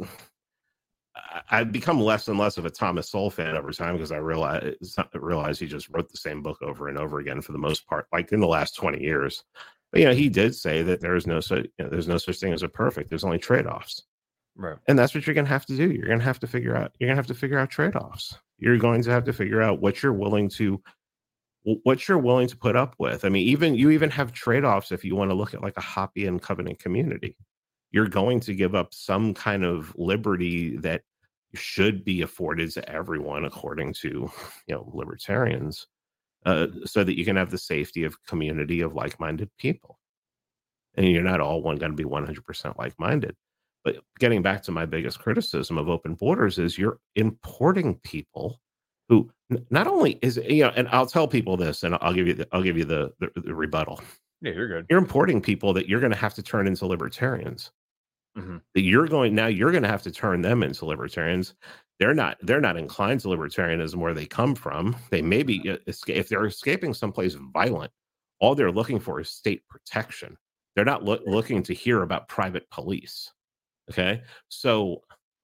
I've become less and less of a Thomas Sowell fan over time because I realize realize he just wrote the same book over and over again for the most part, like in the last twenty years. But you know, he did say that there is no such, you know, there's no such thing as a perfect. There's only trade-offs. Right. And that's what you're going to have to do. You're going to have to figure out, you're going to have to figure out trade-offs. You're going to have to figure out what you're willing to, what you're willing to put up with. I mean, even you even have trade-offs if you want to look at like a Hoppe and Covenant community. You're going to give up some kind of liberty that should be afforded to everyone, according to, you know, libertarians, uh, so that you can have the safety of community of like-minded people. And you're not all one going to be one hundred percent like-minded. But getting back to my biggest criticism of open borders is you're importing people who not only is, you know, and I'll tell people this, and I'll give you the, I'll give you the, the, the rebuttal. Yeah, you're good. You're importing people that you're going to have to turn into libertarians. Mm-hmm. That you're going now, you're going to have to turn them into libertarians. They're not, they're not inclined to libertarianism where they come from. They may be, if they're escaping someplace violent, all they're looking for is state protection. They're not lo- looking to hear about private police. Okay. So,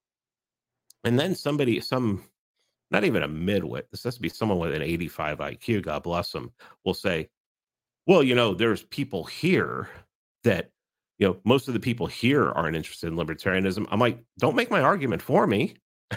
and then somebody, some, not even a midwit, this has to be someone with an eighty-five I Q, God bless them, will say, well, you know, there's people here that, you know, most of the people here aren't interested in libertarianism. I'm like, don't make my argument for me.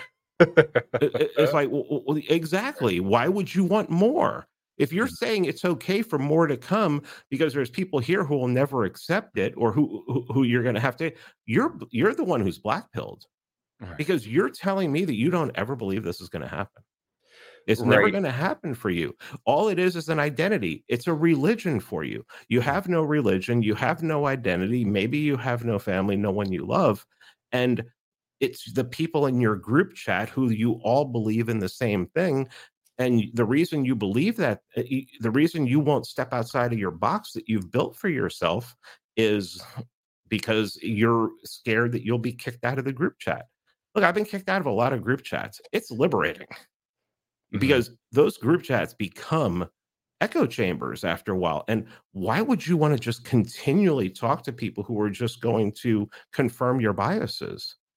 It's like, well, well, exactly. Why would you want more? If you're saying it's okay for more to come because there's people here who will never accept it, or who who, who you're going to have to, you're you're the one who's black-pilled, right. Because you're telling me that you don't ever believe this is going to happen. It's right. Never going to happen for you. All it is is an identity. It's a religion for you. You have no religion. You have no identity. Maybe you have no family, no one you love. And it's the people in your group chat who you all believe in the same thing. And the reason you believe that, the reason you won't step outside of your box that you've built for yourself is because you're scared that you'll be kicked out of the group chat. Look, I've been kicked out of a lot of group chats. It's liberating mm-hmm. because those group chats become echo chambers after a while. And why would you want to just continually talk to people who are just going to confirm your biases?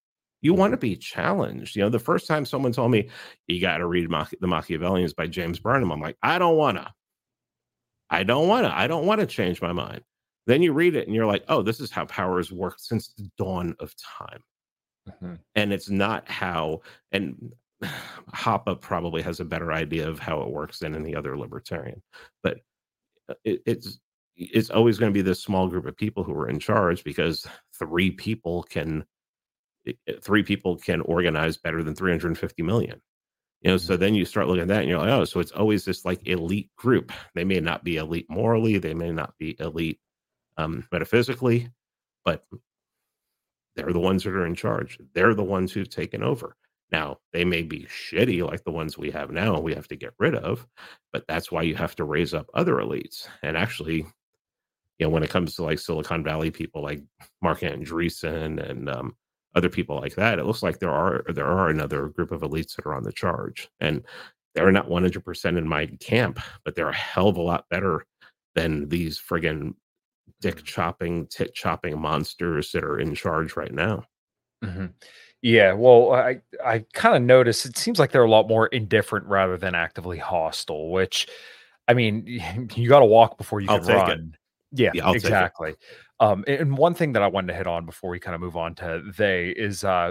You want to be challenged. You know, the first time someone told me you got to read Mach- the Machiavellians by James Burnham, I'm like, I don't want to. I don't want to. I don't want to change my mind. Then you read it and you're like, oh, this is how power has worked since the dawn of time. Mm-hmm. And it's not how, and Hoppe probably has a better idea of how it works than any other libertarian. But it, it's it's always going to be this small group of people who are in charge because three people can three people can organize better than three hundred fifty million. You know, so then you start looking at that and you're like, oh, so it's always this like elite group. They may not be elite morally, they may not be elite um, metaphysically, but they're the ones that are in charge. They're the ones who've taken over. Now, they may be shitty like the ones we have now and we have to get rid of, but that's why you have to raise up other elites. And actually, you know, when it comes to like Silicon Valley people like Mark Andreessen and um, other people like that, it looks like there are there are another group of elites that are on the charge, and they're not one hundred percent in my camp, but they're a hell of a lot better than these friggin' dick chopping, tit chopping monsters that are in charge right now. Mm-hmm. Yeah, well, I I kind of noticed it seems like they're a lot more indifferent rather than actively hostile. Which, I mean, you got to walk before you I'll can take run. it. Yeah, Yeah, I'll exactly. Um, and one thing that I wanted to hit on before we kind of move on to they is uh,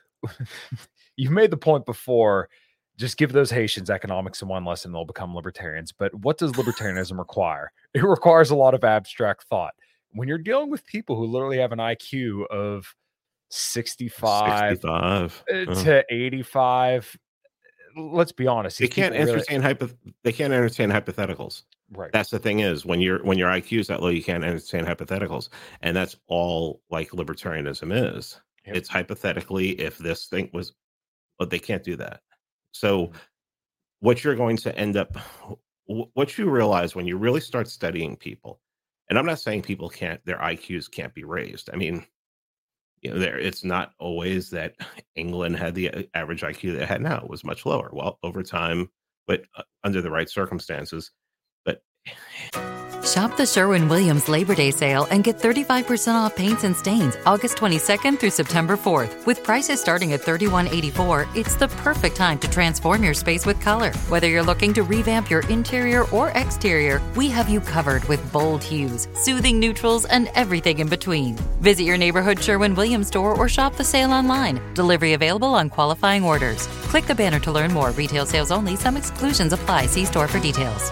you've made the point before. Just give those Haitians economics in one lesson, they'll become libertarians. But what does libertarianism require? It requires a lot of abstract thought. When you're dealing with people who literally have an I Q of sixty-five, sixty-five to eighty-five, let's be honest, they can't entertain really... hypo- they can't entertain hypotheticals. Right. That's the thing is when you're when your I Q is that low, you can't entertain hypotheticals, and that's all like libertarianism is. Yep. It's hypothetically if this thing was, but they can't do that. So mm-hmm. what you're going to end up, what you realize when you really start studying people, and I'm not saying people can't, their I Qs can't be raised. I mean, you know, there it's not always that England had the average I Q that it had now. It was much lower. Well, over time, but uh, under the right circumstances. But shop the Sherwin-Williams Labor Day sale and get thirty-five percent off paints and stains August twenty-second through September fourth. With prices starting at thirty-one eighty-four, it's the perfect time to transform your space with color. Whether you're looking to revamp your interior or exterior, we have you covered with bold hues, soothing neutrals, and everything in between. Visit your neighborhood Sherwin-Williams store or shop the sale online. Delivery available on qualifying orders. Click the banner to learn more. Retail sales only. Some exclusions apply. See store for details.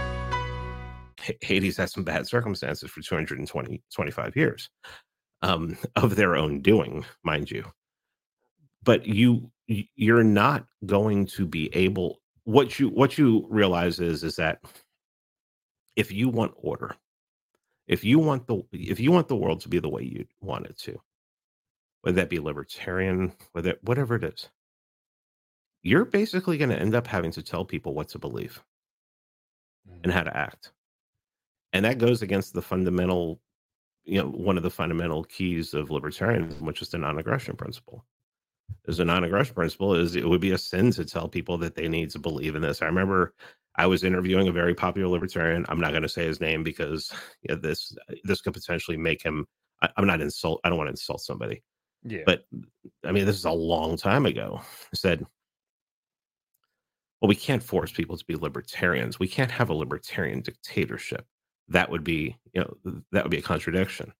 Haiti's had some bad circumstances for two hundred twenty, twenty-five years um, of their own doing, mind you. But you, you're not going to be able. What you what you realize is is that if you want order, if you want the if you want the world to be the way you want it to, whether that be libertarian, whether whatever it is, you're basically going to end up having to tell people what to believe mm. and how to act. And that goes against the fundamental, you know, one of the fundamental keys of libertarianism, which is the non-aggression principle. As a non-aggression principle is it would be a sin to tell people that they need to believe in this. I remember I was interviewing a very popular libertarian. I'm not going to say his name because you know, this this could potentially make him. I, I'm not insult. I don't want to insult somebody. Yeah. But I mean, this is a long time ago. I said, well, we can't force people to be libertarians. We can't have a libertarian dictatorship. That would be, you know, that would be a contradiction.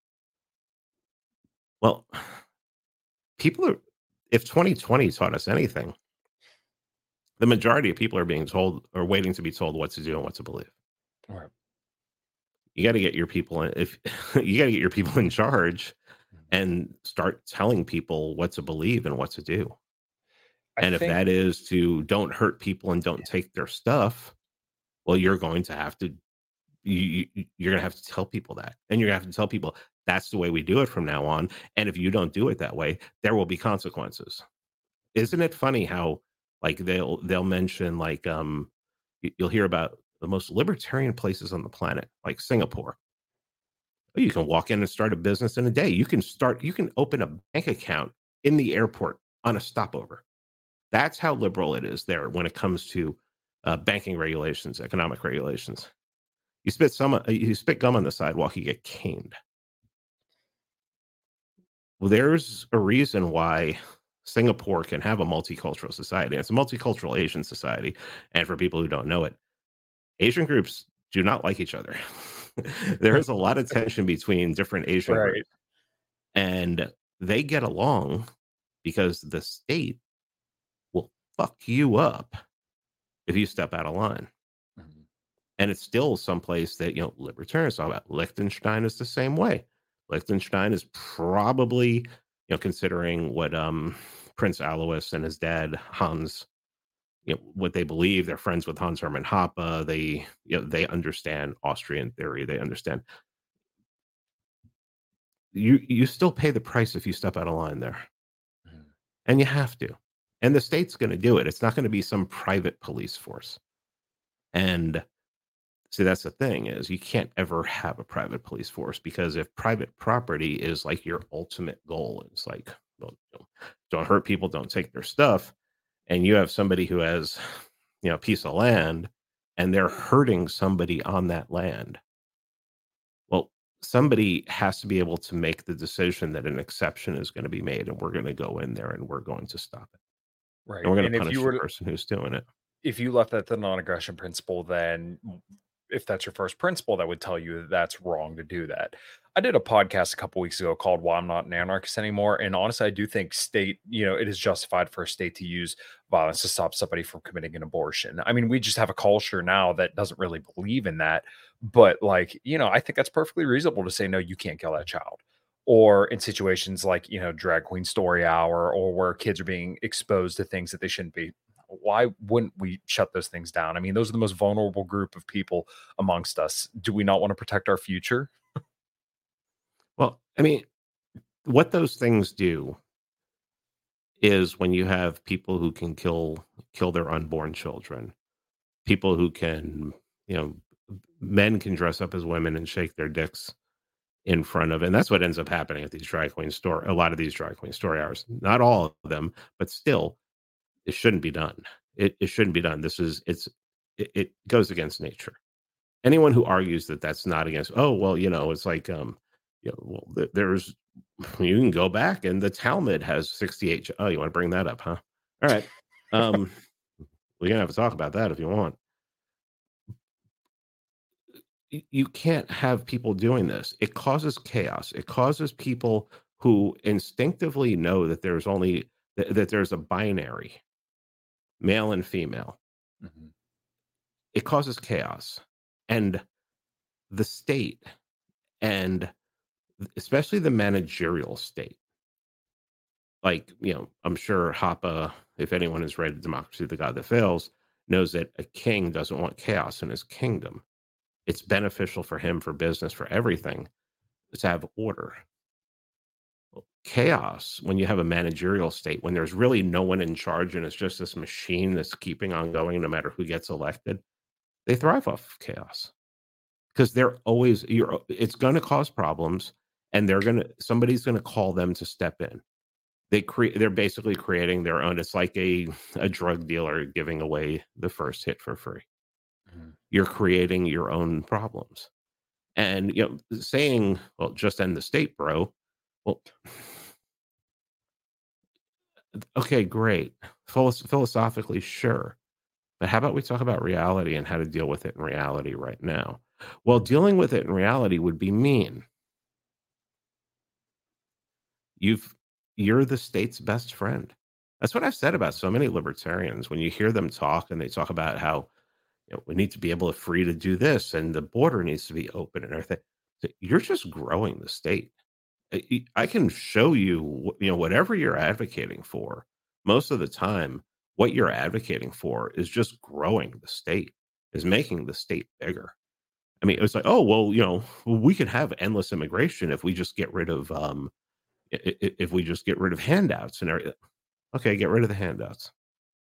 Well, people are, if twenty twenty taught us anything, the majority of people are being told or waiting to be told what to do and what to believe. Right. You got to get your people in, if you got to get your people in charge and start telling people what to believe and what to do. I and think, if that is to don't hurt people and don't yeah. take their stuff, well, you're going to have to You, you, you're gonna have to tell people that, and you're gonna have to tell people that's the way we do it from now on. And if you don't do it that way, there will be consequences. Isn't it funny how, like, they'll they'll mention like um, you'll hear about the most libertarian places on the planet, like Singapore. You can walk in and start a business in a day. You can start. You can open a bank account in the airport on a stopover. That's how liberal it is there when it comes to uh, banking regulations, economic regulations. You spit some, you spit gum on the sidewalk, you get caned. Well, there's a reason why Singapore can have a multicultural society. It's a multicultural Asian society. And for people who don't know it, Asian groups do not like each other. There is a lot of tension between different Asian Right. groups, and they get along because the state will fuck you up if you step out of line. Mhm. And it's still someplace that, you know, libertarians talk about. Liechtenstein is the same way. Liechtenstein is probably, you know, considering what um, Prince Alois and his dad, Hans, you know, what they believe. They're friends with Hans Hermann Hoppe. They, you know, they understand Austrian theory. They understand. You, you still pay the price if you step out of line there. Mhm. And you have to. And the state's going to do it. It's not going to be some private police force. And see, that's the thing is you can't ever have a private police force, because if private property is like your ultimate goal, it's like, well, don't, don't hurt people, don't take their stuff. And you have somebody who has, you know, a piece of land and they're hurting somebody on that land. Well, somebody has to be able to make the decision that an exception is going to be made, and we're going to go in there and we're going to stop it. Right. And we're going And to if you punish the were to, person who's doing it. if you left that the non-aggression principle, then if that's your first principle, that would tell you that that's wrong to do that. I did a podcast a couple weeks ago called "Why I'm Not an Anarchist Anymore," and honestly, I do think state, you know, it is justified for a state to use violence to stop somebody from committing an abortion. I mean, we just have a culture now that doesn't really believe in that, but like, you know, I think that's perfectly reasonable to say no, you can't kill that child. Or in situations like, you know, drag queen story hour, or where kids are being exposed to things that they shouldn't be. Why wouldn't we shut those things down? I mean, those are the most vulnerable group of people amongst us. Do we not want to protect our future? Well, I mean, what those things do is when you have people who can kill kill their unborn children, people who can, you know, men can dress up as women and shake their dicks in front of, and that's what ends up happening at these drag queen store, a lot of these drag queen story hours. Not all of them, but still, it shouldn't be done. It, it shouldn't be done. This is it's it, it goes against nature. Anyone who argues that that's not against, oh well, you know, it's like um, you know, well, th- there's you can go back and the Talmud has sixty-eight. ch- Oh, you want to bring that up, huh? All right. Um, we're gonna have to talk about that if you want. Y- You can't have people doing this. It causes chaos. It causes people who instinctively know that there's only that, that there's a binary, male and female. Mhm. It causes chaos, and the state, and especially the managerial state. Like, you know, I'm sure Hoppe, if anyone has read Democracy, the God That Fails, knows that a king doesn't want chaos in his kingdom. It's beneficial for him, for business, for everything, to have order. Well, chaos, when you have a managerial state, when there's really no one in charge and it's just this machine that's keeping on going no matter who gets elected, they thrive off chaos because they're always, you're, it's going to cause problems, and they're going to, somebody's going to call them to step in. They create, they're basically creating their own. It's like a, a drug dealer giving away the first hit for free. Mhm. You're creating your own problems. And, you know, saying, well, just end the state, bro. Well, okay, great. Philos- philosophically, sure. But how about we talk about reality and how to deal with it in reality right now? Well, dealing with it in reality would be mean. You've you're the state's best friend. That's what I've said about so many libertarians. When you hear them talk and they talk about how, you know, we need to be able to free to do this and the border needs to be open and everything. So you're just growing the state. I y- I can show you, wh- you know, whatever you're advocating for. Most of the time, what you're advocating for is just growing the state, is making the state bigger. I mean, it's like, oh well, you know, we could have endless immigration if we just get rid of, um, i- i- if we just get rid of handouts and everything. Okay, get rid of the handouts.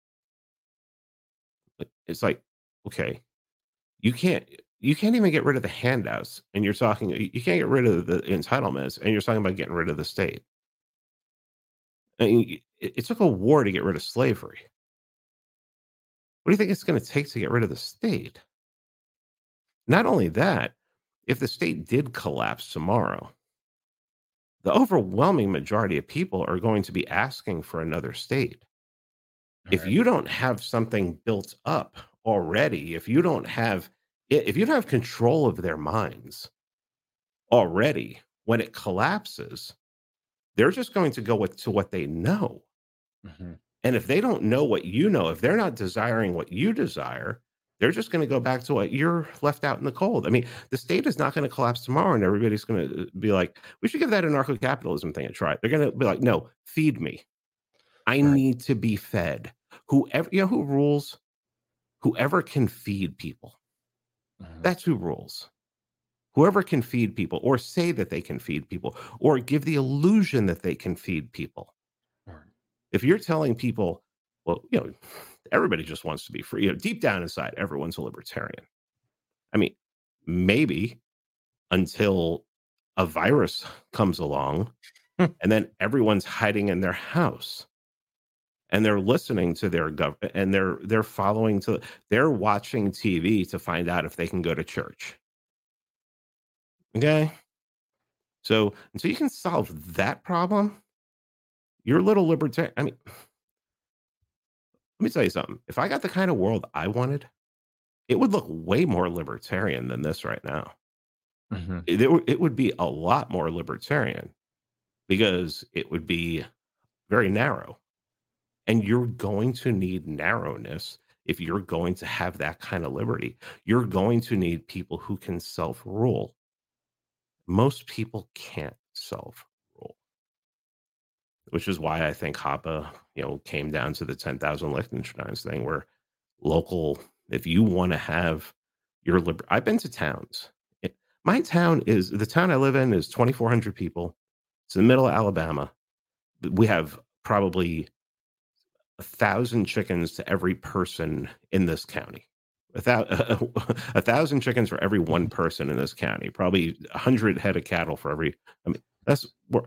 It's like, okay, you can't you can't even get rid of the handouts, and you're talking you can't get rid of the entitlements, and you're talking about getting rid of the state. I mean, it, it took a war to get rid of slavery. What do you think it's going to take to get rid of the state? Not only that, if the state did collapse tomorrow, the overwhelming majority of people are going to be asking for another state. All If right. you don't have something built up already, if you don't have i- if you don't have control of their minds already, when it collapses, they're just going to go with to what they know. Mhm. And if they don't know what you know, if they're not desiring what you desire, they're just going to go back to what you're left out in the cold. I mean, the state is not going to collapse tomorrow and everybody's going to be like, we should give that anarcho capitalism thing a try. They're going to be like, no, feed me. I Right. need to be fed. Whoever, you know, who rules? Whoever can feed people. Mhm. That's who rules. Whoever can feed people or say that they can feed people or give the illusion that they can feed people. All right. If you're telling people, well, you know, everybody just wants to be free. You know, deep down inside, everyone's a libertarian. I mean, maybe until a virus comes along and then everyone's hiding in their house and they're listening to their government and they're they're following to they're watching T V to find out if they can go to church. Okay? So until you can solve that problem, you're a little libertarian. I mean, let me tell you something. If I got the kind of world I wanted, it would look way more libertarian than this right now. Mhm. It, it, would- it would be a lot more libertarian because it would be very narrow. And you're going to need narrowness if you're going to have that kind of liberty. You're going to need people who can self rule. Most people can't self rule, which is why I think Hoppe, you know, came down to the ten thousand Liechtensteins thing where local, if you want to have your liber I've been to towns. It my town is the town I live in is twenty-four hundred people. It's in the middle of Alabama. We have probably one thousand chickens to every person in this county. A thou a thousand chickens for every one Mhm. person in this county, probably one hundred head of cattle for every I mean, that's we're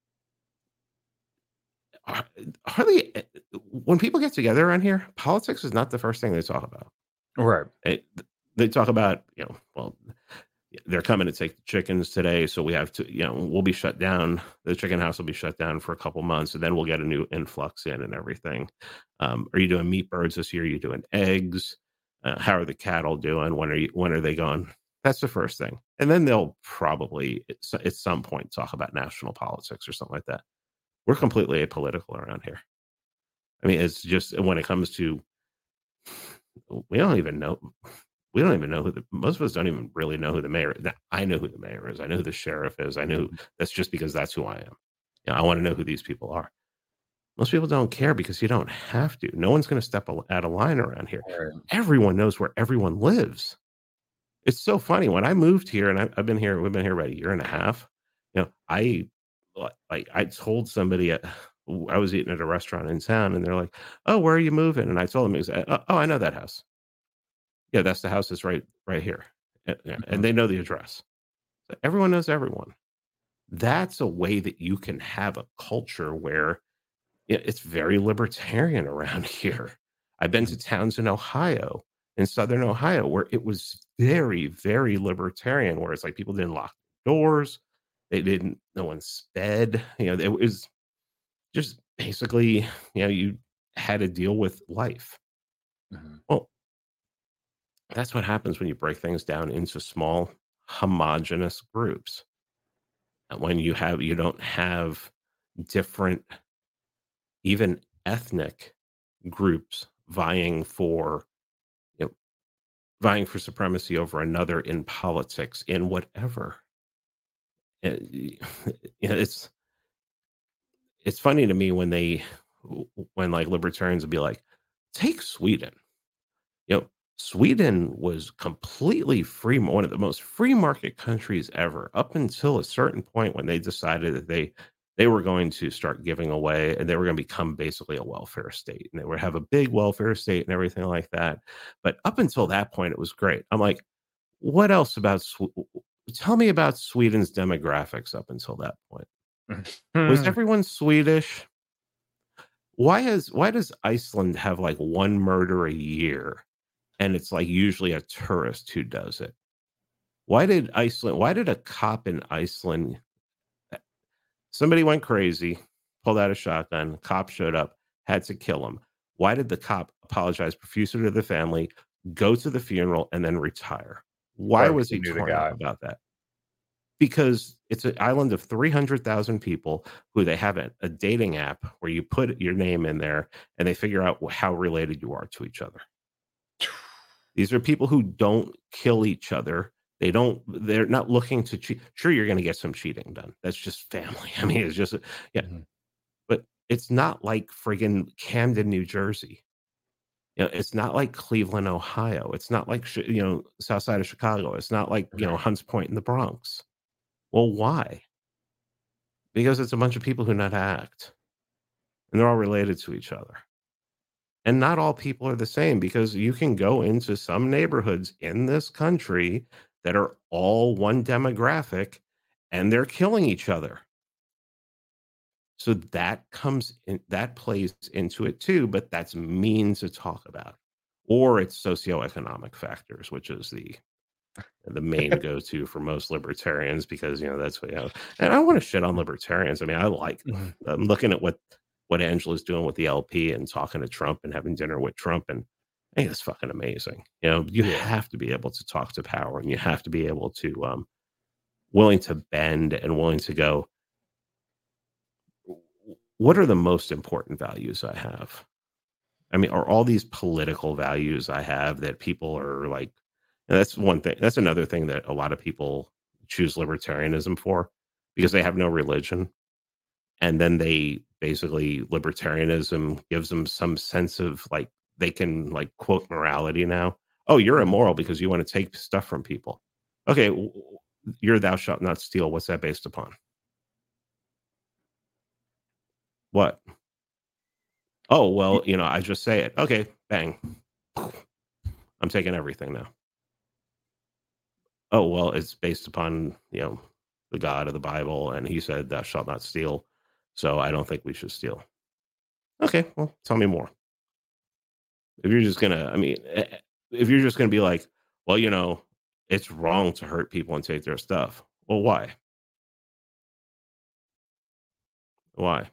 har hardly eh, when people get together around here, politics is not the first thing they talk about. Right. It they talk about, you know, well, they're coming to take the chickens today, so we have to, you know, we'll be shut down. The chicken house will be shut down for a couple months, and then we'll get a new influx in and everything. Um, are you doing meat birds this year? Are you doing eggs? Uh, how are the cattle doing? When are you? When are they going? That's the first thing, and then they'll probably at, s- at some point talk about national politics or something like that. We're completely apolitical around here. I mean, it's just when it comes to we don't even know we don't even know who the most of us don't even really know who the mayor is. Now, I know who the mayor is. I know who the sheriff is. I know that's just because that's who I am. You know, I want to know who these people are. Most people don't care because you don't have to. No one's going to step a- out of line around here. All right. Everyone knows where everyone lives. It's so funny. When I moved here, and I, I've been here, we've been here about a year and a half. You know, I li- like I told somebody at, I was eating at a restaurant in town, and they're like, "Oh, where are you moving?" And I told them, it was, "Oh, oh, I know that house. Yeah, that's the house that's right right here." And, yeah, and Mhm. they know the address. So everyone knows everyone. That's a way that you can have a culture where it- it's very libertarian around here. I've been to Mhm. towns in Ohio, in Southern Ohio, where it was very, very libertarian, where it's like people didn't lock doors. They didn't, no one sped. You know, it was just basically, you know, you had to deal with life. Mhm. Well, that's what happens when you break things down into small, homogenous groups. And when you have, you don't have different, even ethnic groups vying for, you know, vying for supremacy over another in politics, in whatever. Uh, y- you know, it's it's funny to me when they when like libertarians would be like, take Sweden. You know, Sweden was completely free, one of the most free market countries ever, up until a certain point when they decided that they they were going to start giving away and they were going to become basically a welfare state and they would have a big welfare state and everything like that. But up until that point, it was great. I'm like, what else about Swe- tell me about Sweden's demographics up until that point? Was Mhm. everyone Swedish? Why has why does Iceland have like one murder a year? And it's like usually a tourist who does it. Why did Iceland why did a cop in Iceland Somebody went crazy, pulled out a shotgun, cop showed up, had to kill him. Why did the cop apologize profusely to the family, go to the funeral, and then retire? Why Right, was because he he knew the torn up guy. about that? Because it's an island of three hundred thousand people who they have a, a dating app where you put your name in there and they figure out wh- how related you are to each other. These are people who don't kill each other. They don't, they're not looking to cheat. Sure, you're going to get some cheating done. That's just family. I mean, it's just, yeah, Mhm. but it's not like friggin' Camden, New Jersey. You know, it's not like Cleveland, Ohio. It's not like, Chi- you know, south side of Chicago. It's not like, you know, Right. Hunts Point in the Bronx. Well, why? Because it's a bunch of people who know how to act, and they're all related to each other. And not all people are the same, because you can go into some neighborhoods in this country that are all one demographic and they're killing each other. So that comes in, that plays into it too, but that's mean to talk about. Or it's socioeconomic factors, which is the the main go-to for most libertarians, because you know that's what, you know, and I don't want to shit on libertarians. I mean, I like them. Mhm. I'm looking at what what Angela's doing with the L P and talking to Trump and having dinner with Trump, and I think it's fucking amazing. You know, you Yeah. have to be able to talk to power, and you have to be able to um willing to bend and willing to go, what are the most important values I have? I mean, are all these political values I have that people are like, and that's one thing. That's another thing that a lot of people choose libertarianism for, because they have no religion. And then they basically, libertarianism gives them some sense of like, they can like quote morality now. Oh, you're Mhm. immoral because you want to take stuff from people. Okay, w- w- you're thou shalt not steal. What's that based upon? What? Oh, Y- well, you know, I just say it. Okay, bang. I'm taking everything now. Oh, well, it's based upon, you know, the God of the Bible, and he said, thou shalt not steal. So I don't think we should steal. Okay, well, tell me more. If you're just gonna, I mean, eh, eh, if you're just gonna be like, well, you know, it's wrong to hurt people and take their stuff. Well, why? Why?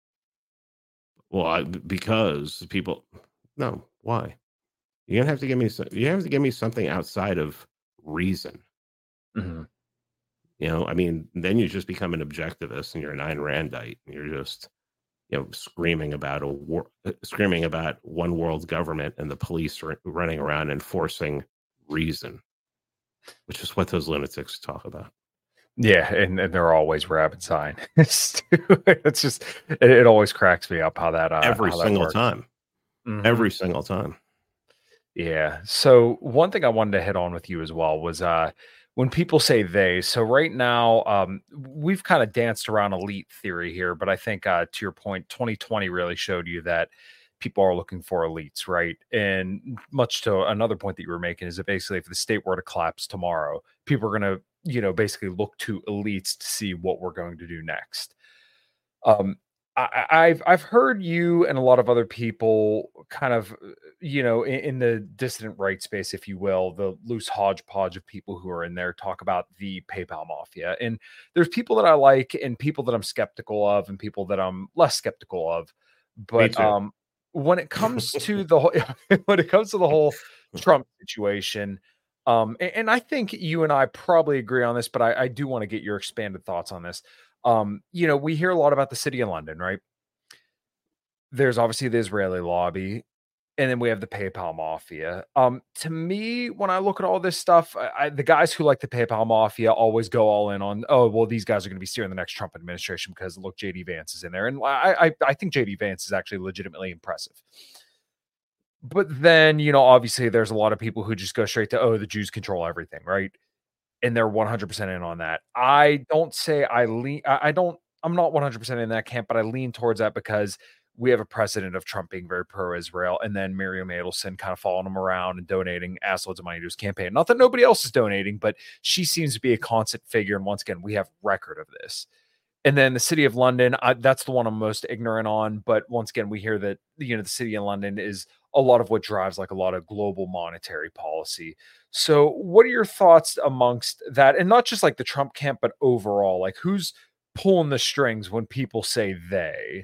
Well, I, because people. No, why? You're gonna have to give me. some- You have to give me something outside of reason. Mhm. You know, I mean, then you just become an objectivist and you're an Ayn Randite. And you're just, you know, screaming about a war, uh, screaming about one world government and the police are running around enforcing reason, which is what those lunatics talk about Yeah, and, and they're always rabbit scientists too. It's just it, it always cracks me up how that uh every how that single works. time. Hmm. Every single time. Yeah. So one thing I wanted to hit on with you as well was uh when people say they. So right now, um, we've kind of danced around elite theory here, but I think uh to your point, twenty twenty really showed you that people are looking for elites, right? And much to another point that you were making is that basically if the state were to collapse tomorrow, people are gonna, you know, basically look to elites to see what we're going to do next. Um, I, I- I've I've heard you and a lot of other people kind of, uh, you know, in, in the dissident right space, if you will, the loose hodgepodge of people who are in there talk about the PayPal mafia. And there's people that I like and people that I'm skeptical of and people that I'm less skeptical of. Me But too. um, when it comes to the whole when it comes to the whole Trump situation, um, and, and I think you and I probably agree on this, but I, I do want to get your expanded thoughts on this. Um, you know, we hear a lot about the city of London, right? There's obviously the Israeli lobby, and then we have the PayPal mafia. Um, to me, when I look at all this stuff, I, I, the guys who like the PayPal mafia always go all in on, oh, well, these guys are going to be steering the next Trump administration because look, J D Vance is in there, and I, I, I think J D Vance is actually legitimately impressive. But then, you know, obviously, there's a lot of people who just go straight to, oh, the Jews control everything, right? And they're one hundred percent in on that. I don't say I lean I I don't I'm not one hundred percent in that camp, but I lean towards that because we have a precedent of Trump being very pro-Israel and then Miriam Adelson kind of following him around and donating assloads of money to his campaign. Not that nobody else is donating, but she seems to be a constant figure. And once again, we have record of this. And then the city of London, I, that's the one I'm most ignorant on. But once again, we hear that, you know, the city of London is a lot of what drives like a lot of global monetary policy. So, what are your thoughts amongst that? And not just like the Trump camp, but overall, like who's pulling the strings when people say they?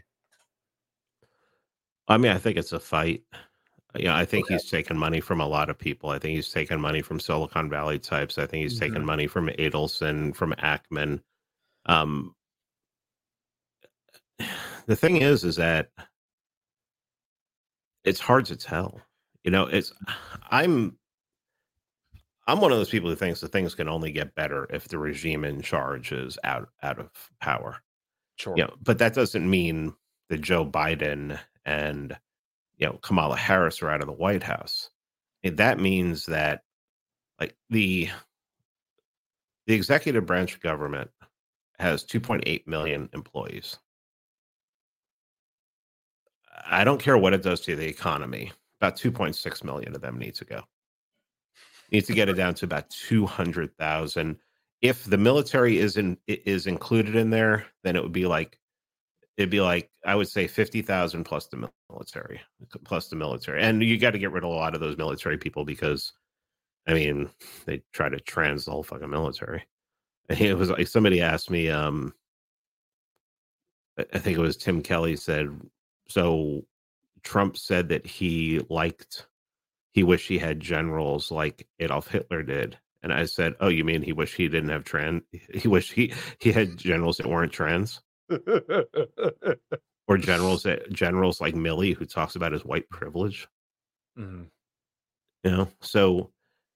I mean, I think it's a fight. Yeah, I think Okay. he's taken money from a lot of people. I think he's taken money from Silicon Valley types. I think he's taken Mhm. money from Adelson, from Ackman. Um, the thing is, is that it's hard to tell. You know, it's I'm I'm one of those people who thinks that things can only get better if the regime in charge is out out of power. You Sure. know, but that doesn't mean that Joe Biden and you know Kamala Harris are out of the White House. And that means that like the the executive branch of government has two point eight million employees. I don't care what it does to the economy. About two point six million of them need to go. Needs to get it down to about two hundred thousand. If the military is in, is included in there, then it would be like it'd be like I would say fifty thousand plus the military, plus the military, and you got to get rid of a lot of those military people because I mean they try to trans the whole fucking military. And it was like somebody asked me, um, I I think it was Tim Kelly said, so Trump said that he liked he wished he had generals like Adolf Hitler did. And I said, "Oh, you mean he wished he didn't have trans? He wished he he had generals that weren't trans, or generals that generals like Milley who talks about his white privilege." Mhm. You know, so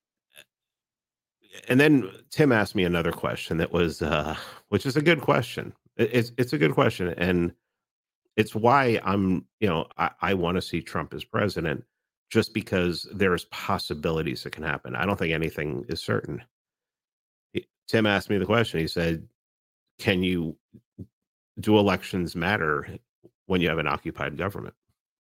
and then Tim asked me another question that was, uh, which is a good question. It- It's it's a good question, and it's why I'm, you know, I, I want to see Trump as president, just because there's possibilities that can happen. I don't think anything is certain. He- Tim asked me the question. He said, "Can you do elections matter when you have an occupied government?"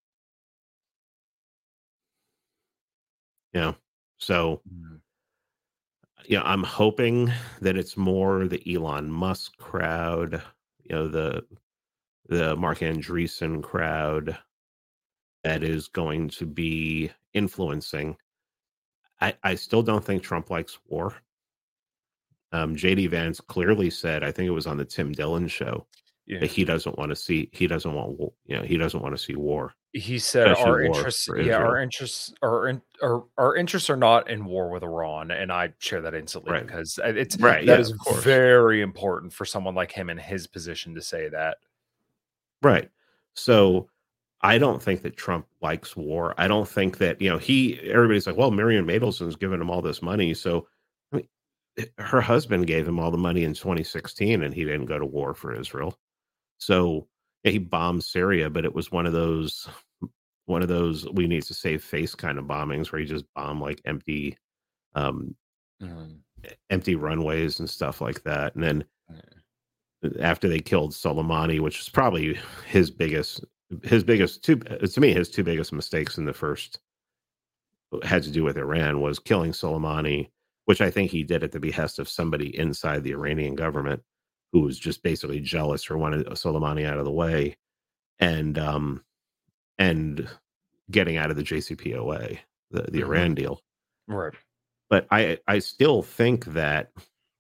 You know, so Mhm. you know, I'm hoping that it's more the Elon Musk crowd, you know, the the Mark Andreessen crowd that is going to be influencing. I, I still don't think Trump likes war. Um, J D Vance clearly said, I think it was on the Tim Dillon show, that Yeah. he doesn't want to see he doesn't want wa- you know he doesn't want to see war, He said especially our war interests, for yeah, our Israel. interests our in our our interests are not in war with Iran, and I share that instantly Right, because uh, it's right, that yeah, is of course, very important for someone like him in his position to say that. right. Mhm. So I don't think that Trump likes war. I don't think that you know he. Everybody's like, well, Miriam Madelson's giving him all this money, so I mean, eh, her husband gave him all the money in twenty sixteen, and he didn't go to war for Israel. So yeah, he bombed Syria, but it was one of those one of those we need to save face kind of bombings where he just bombed like empty um Mhm. empty runways and stuff like that. And then Yeah. after they killed Soleimani, which is probably his biggest his biggest two to me his two biggest mistakes in the first had to do with Iran was killing Soleimani, which I think he did at the behest of somebody inside the Iranian government who was just basically jealous or wanted Soleimani out of the way. And um and getting out of the J C P O A, the the Mhm. Iran deal. Right. But I I still think that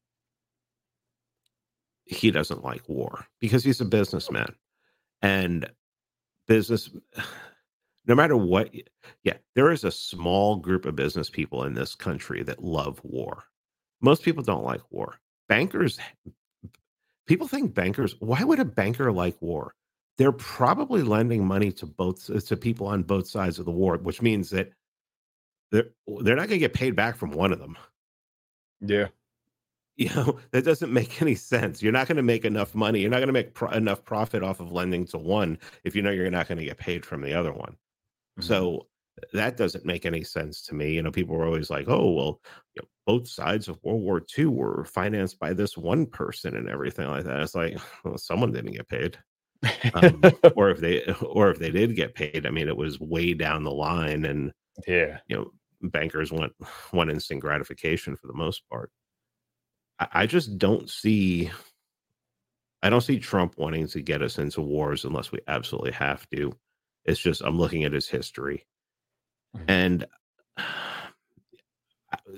he doesn't like war because he's a businessman and business no matter what yeah, there is a small group of business people in this country that love war. Most people don't like war. Bankers people think bankers why would a banker like war? They're probably lending money to both to people on both sides of the war, which means that they're they're not gonna get paid back from one of them. Yeah. You know, that doesn't make any sense. You're not gonna make enough money. You're not gonna make pro enough profit off of lending to one if you know you're not gonna get paid from the other one. Mhm. So, that doesn't make any sense to me. You know, people were always like, "Oh, well, you know, both sides of World War two were financed by this one person and everything like that." It's like, well, someone didn't get paid. Um, or if they or if they did get paid, I mean, it was way down the line and, Yeah. you know, bankers want want instant gratification for the most part. I I just don't see I don't see Trump wanting to get us into wars unless we absolutely have to. It's just I'm looking at his history. Mhm. And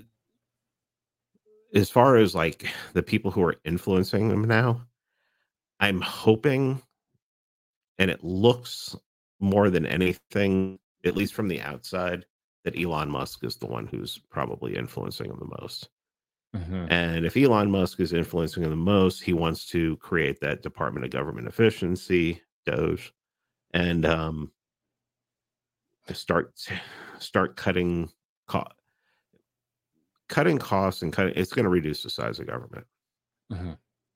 as far as like the people who are influencing him now, I'm hoping, and it looks more than anything, at least from the outside, that Elon Musk is the one who's probably influencing him the most. Mm-hmm. And if Elon Musk is influencing him the most, he wants to create that Department of Government Efficiency, Doge, and um, start start cutting co- cutting costs and cutting. It's going to reduce the size of government. Mm-hmm.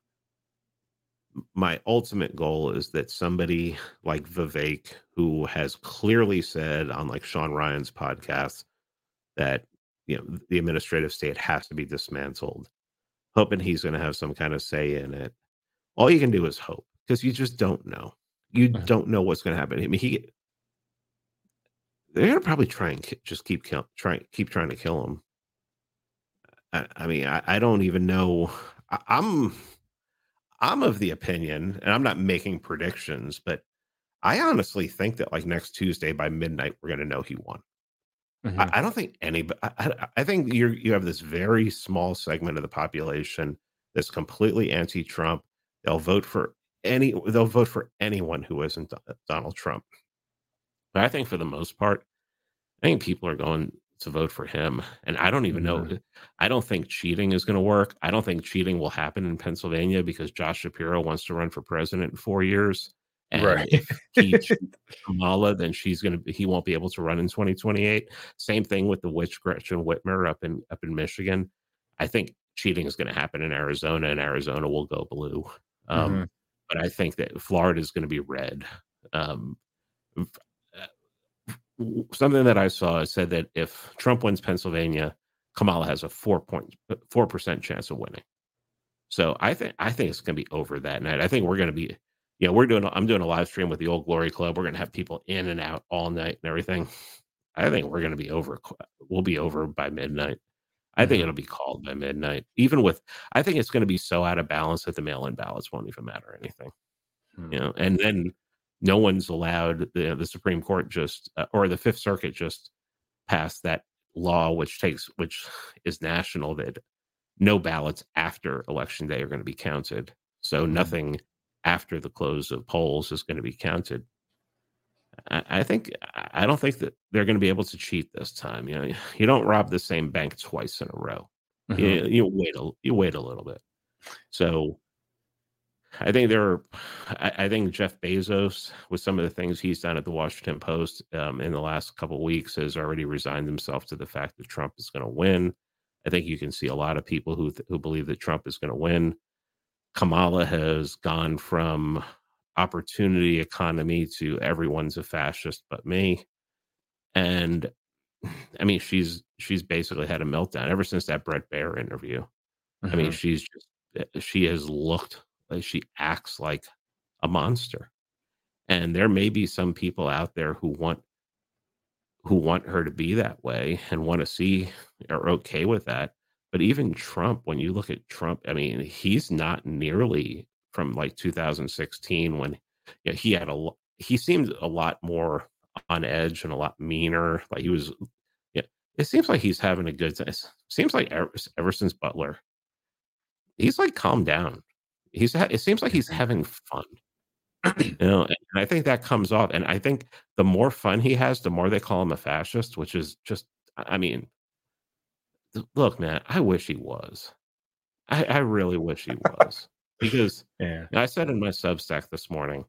My ultimate goal is that somebody like Vivek, who has clearly said on like Sean Ryan's podcast that, you know, the administrative state has to be dismantled, hoping he's going to have some kind of say in it. All you can do is hope, because you just don't know. You Mhm. don't know what's going to happen. I mean, he they're going to probably try and ki- just keep kill, try keep trying to kill him. I, I mean, I, I don't even know. I, I'm I'm of the opinion, and I'm not making predictions, but I honestly think that like next Tuesday by midnight, we're going to know he won. I, Mhm. I don't think anybody. I, I I think you you have this very small segment of the population that's completely anti-Trump. They'll vote for any. They'll vote for anyone who isn't Do- Donald Trump. But I think for the most part, I think people are going to vote for him. And I don't even know. Mhm. I don't think cheating is going to work. I don't think cheating will happen in Pennsylvania because Josh Shapiro wants to run for president in four years. And Right. if he cheats Kamala, then she's going to he won't be able to run in twenty twenty-eight. Same thing with the witch Gretchen Whitmer up in up in Michigan. I think cheating is going to happen in Arizona, and Arizona will go blue. Um, Mhm. but I think that Florida is going to be red. Um, Something that I saw said that if Trump wins Pennsylvania, Kamala has a four point four percent chance of winning. So I think I think it's going to be over that night. I think we're going to be, you know, we're doing. I'm doing a live stream with the Old Glory Club. We're going to have people in and out all night and everything. I think we're going to be over. We'll be over by midnight. I think Mhm. it'll be called by midnight. Even with, I think it's going to be so out of balance that the mail-in ballots won't even matter anything. You Mhm. know, and then no one's allowed. The, the Supreme Court just uh, or the Fifth Circuit just passed that law, which takes which is national, that no ballots after election day are going to be counted. So Mhm. nothing after the close of polls is going to be counted. I, I think I don't think that they're going to be able to cheat this time. You know, you don't rob the same bank twice in a row. You, Mhm. you wait a you wait a little bit. So I think there are, I, I think Jeff Bezos, with some of the things he's done at the Washington Post um, in the last couple of weeks, has already resigned himself to the fact that Trump is going to win. I think you can see a lot of people who th- who believe that Trump is going to win. Kamala has gone from opportunity economy to everyone's a fascist but me, and I mean she's she's basically had a meltdown ever since that Brett Baer interview. I mean Mhm. she's just eh, she has looked like she acts like a monster. And there may be some people out there who want who want her to be that way and want to see are okay with that. But even Trump, when you look at Trump, I mean, he's not nearly from like two thousand sixteen when, you know, he had a lo- he seemed a lot more on edge and a lot meaner. Like he was, yeah. It seems like he's having a good time. It seems like ever, ever since Butler, he's like calmed down. He's ha- it seems like he's Mhm. having fun. You know, and I think that comes off, and I think the more fun he has, the more they call him a fascist, which is just, I mean, th- look, man, I wish he was. I, I really wish he was, because Yeah. I said in my Substack this morning,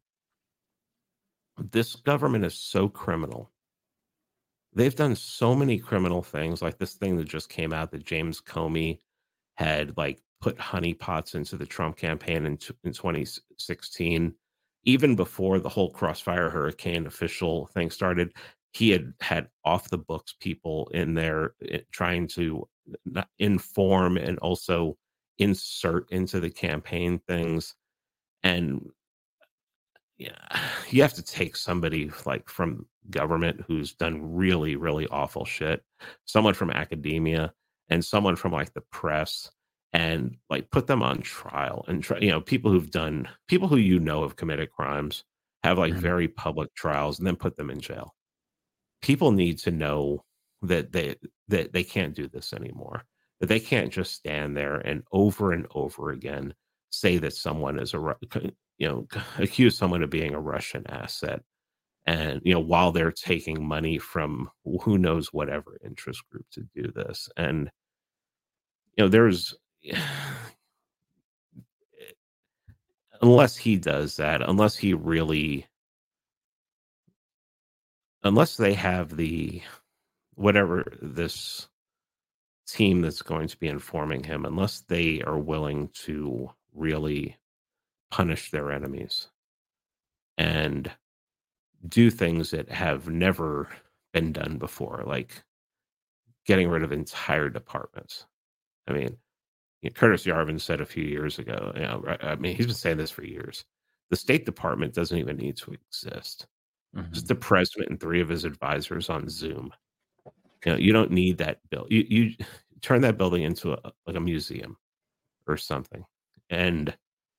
this government is so criminal. They've done so many criminal things, like this thing that just came out that James Comey had like put honeypots into the Trump campaign in, t- in twenty sixteen. Even before the whole Crossfire Hurricane official thing started, he had had off the books people in there eh, trying to not inform and also insert into the campaign things. And yeah, you have to take somebody like from government who's done really, really awful shit, someone from academia, and someone from like the press, and like put them on trial and try, you know, people who've done, people who you know have committed crimes, have like Mhm. very public trials, and then put them in jail. People need to know that they that they can't do this anymore. That they can't just stand there and over and over again say that someone is a ri- you know, accuse someone of being a Russian asset, and you know, while they're taking money from who knows whatever interest group to do this. And you know, there's unless he does that, unless he really, unless they have the whatever this team that's going to be informing him, unless they are willing to really punish their enemies and do things that have never been done before, like getting rid of entire departments. I mean, you know, Curtis Yarvin said a few years ago, you know, I, I mean, he's been saying this for years. The State Department doesn't even need to exist. Mhm. Just the president and three of his advisors on Zoom. You know, you don't need that bill. You you turn that building into a, like a museum or something. And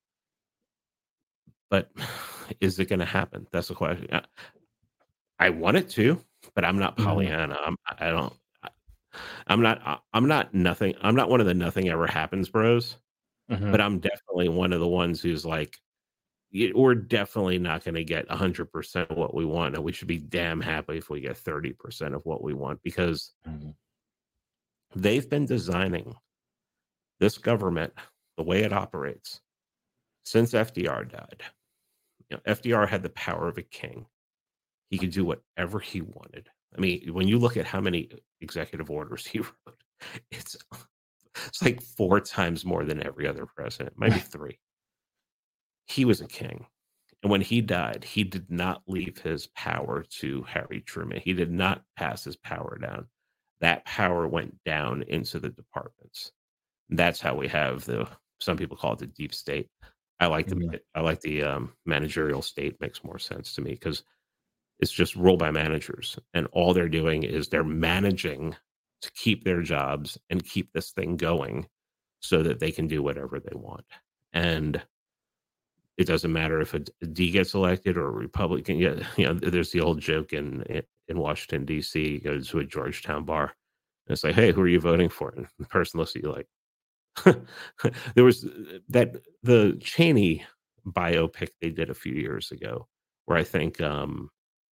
but is it going to happen? That's the question. I, I want it to, but I'm not Mhm. Pollyanna. I'm I don't. I, I'm not. I- I'm not nothing. I'm not one of the nothing ever happens bros. Mhm. But I'm definitely one of the ones who's like, y- we're definitely not going to get one hundred percent of what we want, and we should be damn happy if we get thirty percent of what we want, because Mhm. they've been designing this government the way it operates since F D R died. You know, F D R had the power of a king. He could do whatever he wanted. I mean, when you look at how many executive orders he wrote, it's it's like four times more than every other president, maybe three. He was a king. And when he died, he did not leave his power to Harry Truman. He did not pass his power down. That power went down into the departments. That's how we have the, some people call it the deep state. I like the Mhm. I like the um, managerial state. Makes more sense to me because it's just ruled by managers, and all they're doing is they're managing to keep their jobs and keep this thing going so that they can do whatever they want. And it doesn't matter if a D gets elected or a Republican. Yeah, you know, there's the old joke in in Washington D C. You go to a Georgetown bar, and it's like, "Hey, who are you voting for?" And the person looks at you like, there was that the Cheney biopic they did a few years ago, where I think um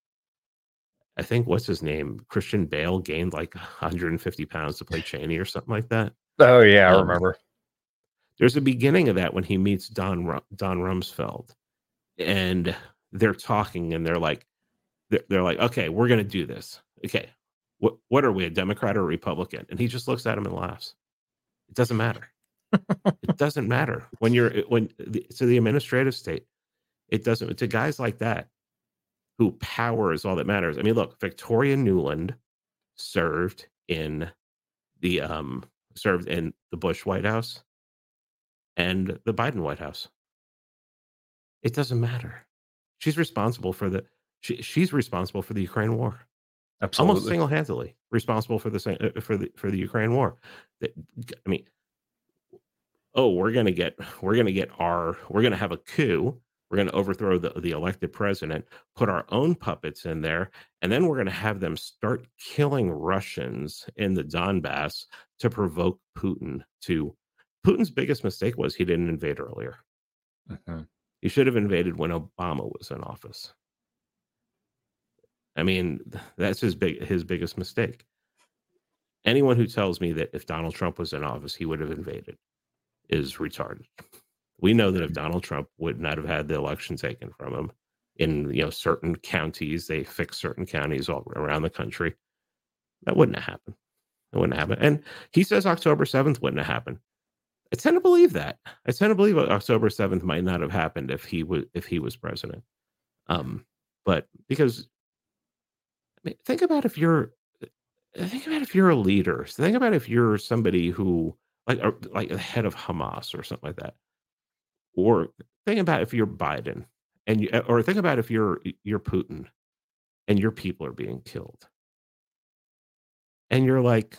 I think what's his name, Christian Bale gained like one hundred fifty pounds to play Cheney or something like that. Oh yeah, I Um, remember. there's a beginning of that when he meets Don Ru- Don Rumsfeld, and they're talking, and they're like, they're, they're like, okay, we're gonna do this. Okay, what what are we, a Democrat or a Republican? And he just looks at him and laughs. It doesn't matter. It doesn't matter when you're when the, to the administrative state. It doesn't. To guys like that, who power is all that matters. I mean, look, Victoria Nuland served in the um served in the Bush White House and the Biden White House. It doesn't matter. She's responsible for the she, she's responsible for the Ukraine war. Almost Absolutely. single-handedly responsible for the sa- uh, for the for the Ukraine war. That, I mean, oh, we're gonna get we're gonna get our we're gonna have a coup. We're gonna overthrow the, the elected president, put our own puppets in there, and then we're gonna have them start killing Russians in the Donbass to provoke Putin to Putin's biggest mistake was he didn't invade earlier. Mhm. He should have invaded when Obama was in office. I mean, that's his big his biggest mistake. Anyone who tells me that if Donald Trump was in office, he would have invaded is retarded. We know that if Donald Trump would not have had the election taken from him in, you know, certain counties, they fixed certain counties all around the country, that wouldn't have happened. It wouldn't happen. And he says October seventh wouldn't have happened. I tend to believe that. I tend to believe October seventh might not have happened if he was if he was president. Um, but because I mean, think about if you're think about if you're a leader. Think about if you're somebody who like or, like the head of Hamas or something like that. Or think about if you're Biden and you, or think about if you're you're Putin and your people are being killed. And you're like,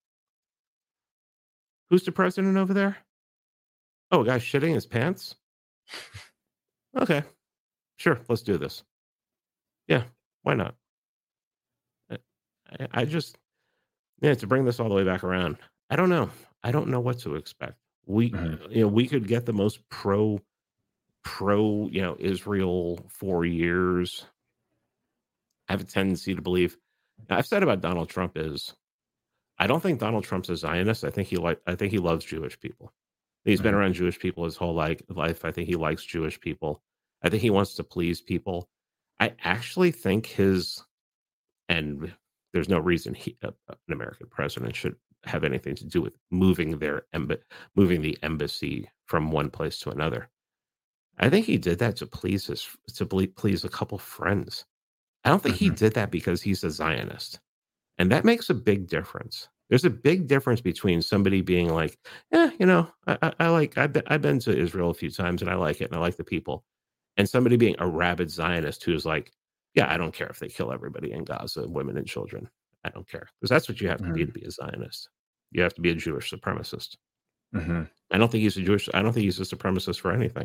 who's the president over there? Oh, a guy shitting his pants? Okay. Sure, let's do this. Yeah, why not? I, I I just yeah, to bring this all the way back around. I don't know. I don't know what to expect. We Mhm. you know, we could get the most pro pro, you know, Israel for years. I have a tendency to believe. I've said about Donald Trump is, I don't think Donald Trump's a Zionist. I think he like I think he loves Jewish people. He's been Mhm. around Jewish people his whole like life. I think he likes Jewish people. I think he wants to please people. I actually think his, and there's no reason he, uh, an American president should have anything to do with moving their emb- moving the embassy from one place to another. I think he did that to please his to ble- please a couple friends. I don't think he Mhm. did that because he's a Zionist. And that makes a big difference. There's a big difference between somebody being like, "Yeah, you know, I, I, I like I've been, I've been to Israel a few times and I like it and I like the people," and somebody being a rabid Zionist who's like, "Yeah, I don't care if they kill everybody in Gaza, women and children. I don't care," because that's what you have to be to Mhm. be a Zionist. You have to be a Jewish supremacist. Mhm. I don't think he's a Jewish. I don't think he's a supremacist for anything.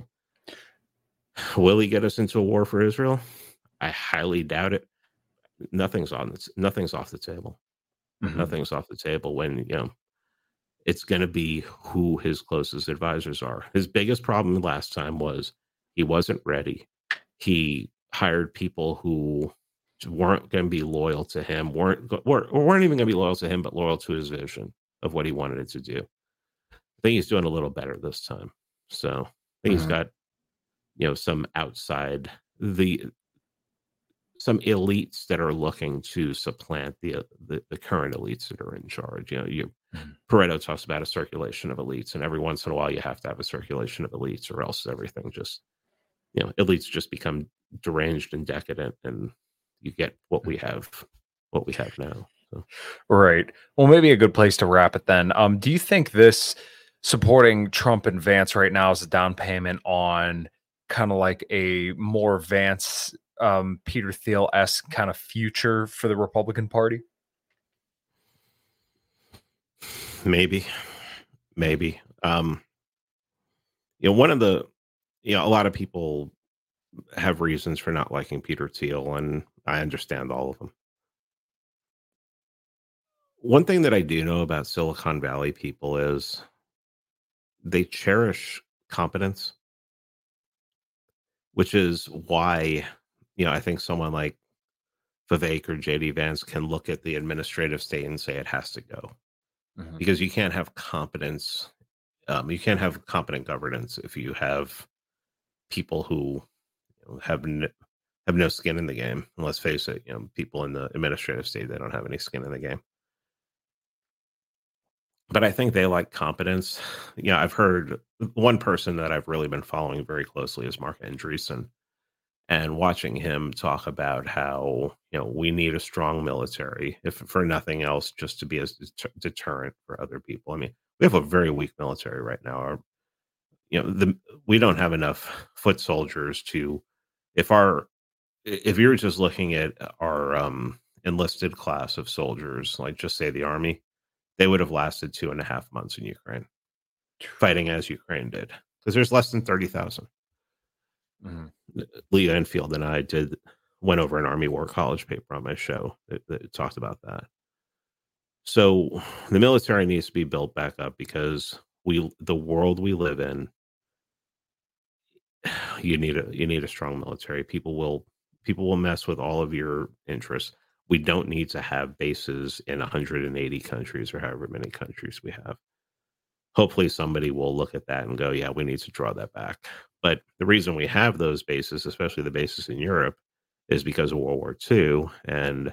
Will he get us into a war for Israel? I highly doubt it. Nothing's on this. Nothing's off the table. Mhm. Nothing's off the table when, you know, it's going to be who his closest advisors are. His biggest problem last time was he wasn't ready. He hired people who weren't going to be loyal to him, weren't weren't, or weren't even going to be loyal to him, but loyal to his vision of what he wanted it to do. I think he's doing a little better this time. So I think he's Mhm. got, you know, some outside the some elites that are looking to supplant the, uh, the the current elites that are in charge. You know, you Mhm. Pareto talks about a circulation of elites, and every once in a while you have to have a circulation of elites, or else everything just, you know, elites just become deranged and decadent, and you get what we have, what we have now. So. Right. Well, maybe a good place to wrap it then. Um, do you think this supporting Trump and Vance right now is a down payment on kind of like a more Vance, um, Peter Thiel-esque kind of future for the Republican Party? Maybe, maybe. Um, you know, one of the, you know, a lot of people have reasons for not liking Peter Thiel, and I understand all of them. One thing that I do know about Silicon Valley people is they cherish competence, which is why, you know, I think someone like Vivek or J D Vance can look at the administrative state and say it has to go, Mhm. because you can't have competence. Um, you can't have competent governance if you have people who, you know, have n- have no skin in the game. And let's face it, you know, people in the administrative state, they don't have any skin in the game. But I think they like competence. Yeah, I've heard one person that I've really been following very closely is Mark Andreessen, and watching him talk about how, you know, we need a strong military, if for nothing else, just to be a deter- deterrent for other people. I mean, we have a very weak military right now. Our, you know, the we don't have enough foot soldiers to, if our if you're just looking at our um, enlisted class of soldiers, like just say the army, they would have lasted two and a half months in Ukraine, fighting as Ukraine did, because there's less than thirty thousand. Mhm. Lee Enfield and I did went over an Army War College paper on my show that, that talked about that. So the military needs to be built back up, because we the world we live in, you need a you need a strong military. People will people will mess with all of your interests. We don't need to have bases in one hundred eighty countries or however many countries we have. Hopefully somebody will look at that and go, yeah, we need to draw that back. But the reason we have those bases, especially the bases in Europe, is because of World War Two. And,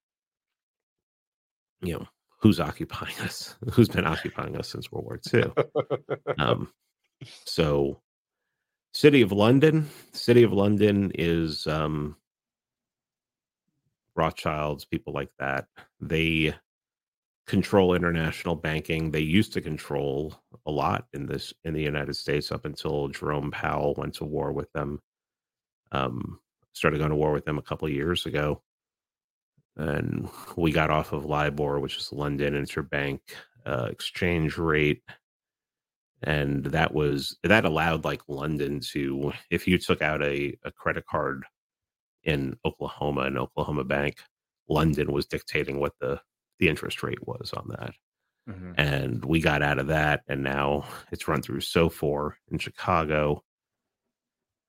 you know, who's occupying us? Who's been occupying us since World War Two? Um, so City of London, City of London is um, Rothschilds, people like that. They control international banking. They used to control a lot in this in the United States up until Jerome Powell went to war with them. Um, started going to war with them a couple of years ago, and we got off of LIBOR, which is London Interbank uh, Exchange Rate, and that was that allowed like London to, if you took out a, a credit card in Oklahoma, an Oklahoma bank, London was dictating what the the interest rate was on that. Mhm. And we got out of that, and now it's run through SOFR in Chicago.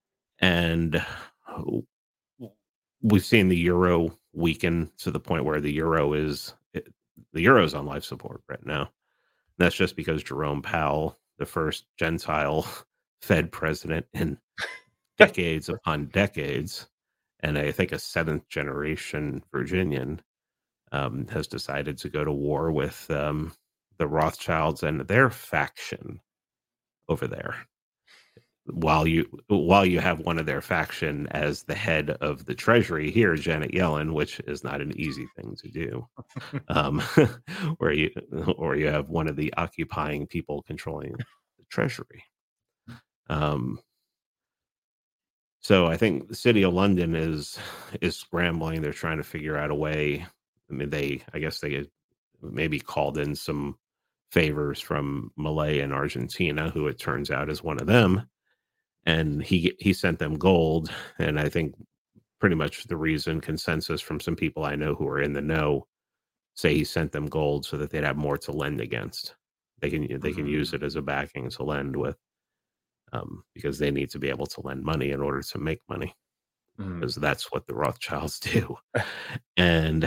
and we've seen the euro weaken to the point where the euro is it, the euro is on life support right now. That's just because Jerome Powell, the first Gentile Fed president in decades upon decades, and I think a seventh generation Virginian, um, has decided to go to war with um, the Rothschilds and their faction over there. While you while you have one of their faction as the head of the Treasury here, Janet Yellen, which is not an easy thing to do, um, where you or you have one of the occupying people controlling the Treasury. Um, so I think the City of London is is scrambling. They're trying to figure out a way. I mean, they I guess they maybe called in some favors from Malay and Argentina, who it turns out is one of them. And he he sent them gold, and I think pretty much the reason consensus from some people I know who are in the know say he sent them gold so that they'd have more to lend against. They can they can use it as a backing to lend with, um, because they need to be able to lend money in order to make money, Mm. because that's what the Rothschilds do. And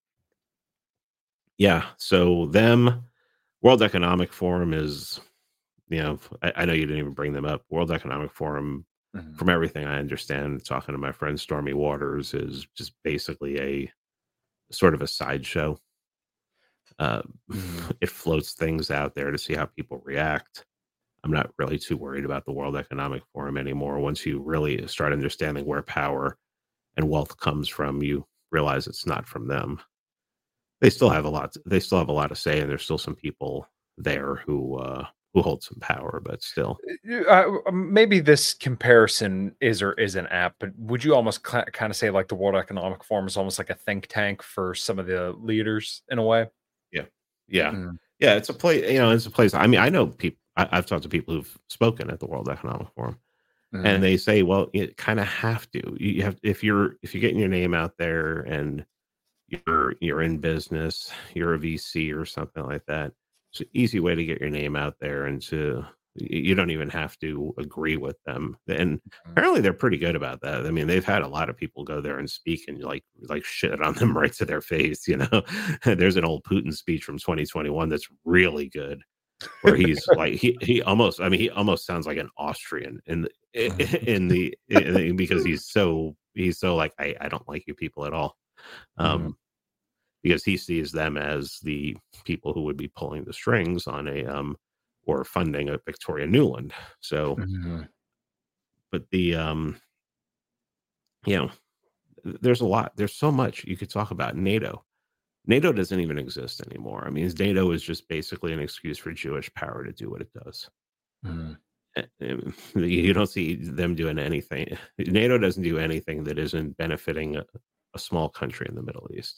yeah, so them, World Economic Forum is. You know, I, I know you didn't even bring them up. World Economic Forum, Mhm. from everything I understand, talking to my friend Stormy Waters, is just basically a sort of a sideshow. Uh, Mhm. It floats things out there to see how people react. I'm not really too worried about the World Economic Forum anymore. Once you really start understanding where power and wealth comes from, you realize it's not from them. They still have a lot. They still have a lot to say, and there's still some people there who. Uh, who hold some power, but still. Uh, maybe this comparison is or isn't apt, but would you almost cl- kind of say like the World Economic Forum is almost like a think tank for some of the leaders in a way? Yeah. Yeah. Mm. Yeah. It's a place, you know, it's a place. I mean, I know people, I, I've talked to people who've spoken at the World Economic Forum, Mm. and they say, well, you kind of have to. You have, if you're, if you're getting your name out there and you're, you're in business, you're a V C or something like that. It's an easy way to get your name out there, and to you don't even have to agree with them. And apparently they're pretty good about that. I mean, they've had a lot of people go there and speak and like like shit on them right to their face, you know. There's an old Putin speech from twenty twenty-one that's really good, where he's like he he almost I mean he almost sounds like an Austrian in the in the, in the because he's so he's so like I, I don't like you people at all. Um Mhm. Because he sees them as the people who would be pulling the strings on a um or funding a Victoria Nuland. So, Mhm. but the um you know, there's a lot, there's so much you could talk about. NATO. NATO doesn't even exist anymore. I mean, NATO is just basically an excuse for Jewish power to do what it does. Mhm. Eh, eh, You don't see them doing anything. NATO doesn't do anything that isn't benefiting a, a small country in the Middle East.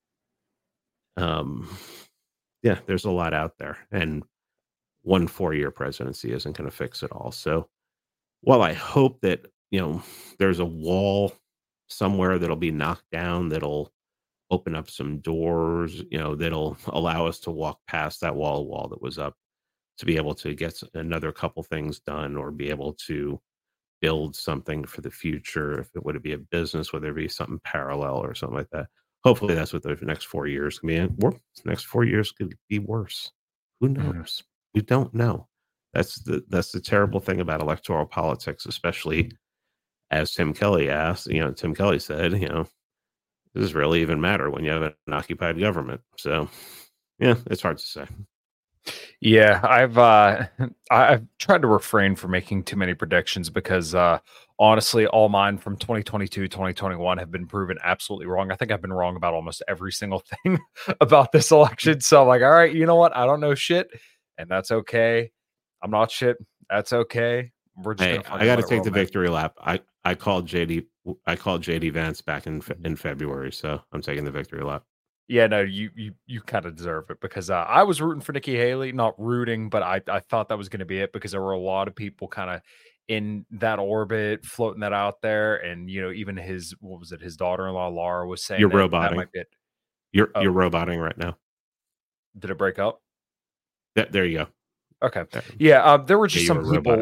Um, yeah, there's a lot out there, and one four-year presidency isn't going to fix it all. So, while I hope that you know there's a wall somewhere that'll be knocked down, that'll open up some doors, you know, that'll allow us to walk past that wall wall that was up, to be able to get s- another couple things done, or be able to build something for the future. If it would be a business, whether it be something parallel or something like that. Hopefully, that's what the next four years can be. And wor- next four years could be worse. Who Mhm. knows? We don't know. That's the that's the terrible thing about electoral politics, especially as Tim Kelly asked. You know, Tim Kelly said, you know, does this really even matter when you have an occupied government? So, yeah, it's hard to say. Yeah, I've uh I- I've tried to refrain from making too many predictions because uh honestly all mine from twenty twenty-two, twenty twenty-one have been proven absolutely wrong. I think I've been wrong about almost every single thing about this election. So I'm like, all right, you know what? I don't know shit, and that's okay. I'm not shit. That's okay. We're just Hey, gonna I fucking got let to it take roll, the man. victory lap. I I called J D. I called J D Vance back in Fe- Mhm. in February, so I'm taking the victory lap. Yeah, no, you you you kind of deserve it because uh, I was rooting for Nikki Haley, not rooting, but I I thought that was going to be it because there were a lot of people kind of in that orbit floating that out there, and you know even his what was it his daughter-in-law Laura was saying You're that that roboting. might be it. You're Oh, you're roboting right now. did it break up? Th- there you go. Okay, There. yeah, um, there were Yeah, just you some were roboting. people.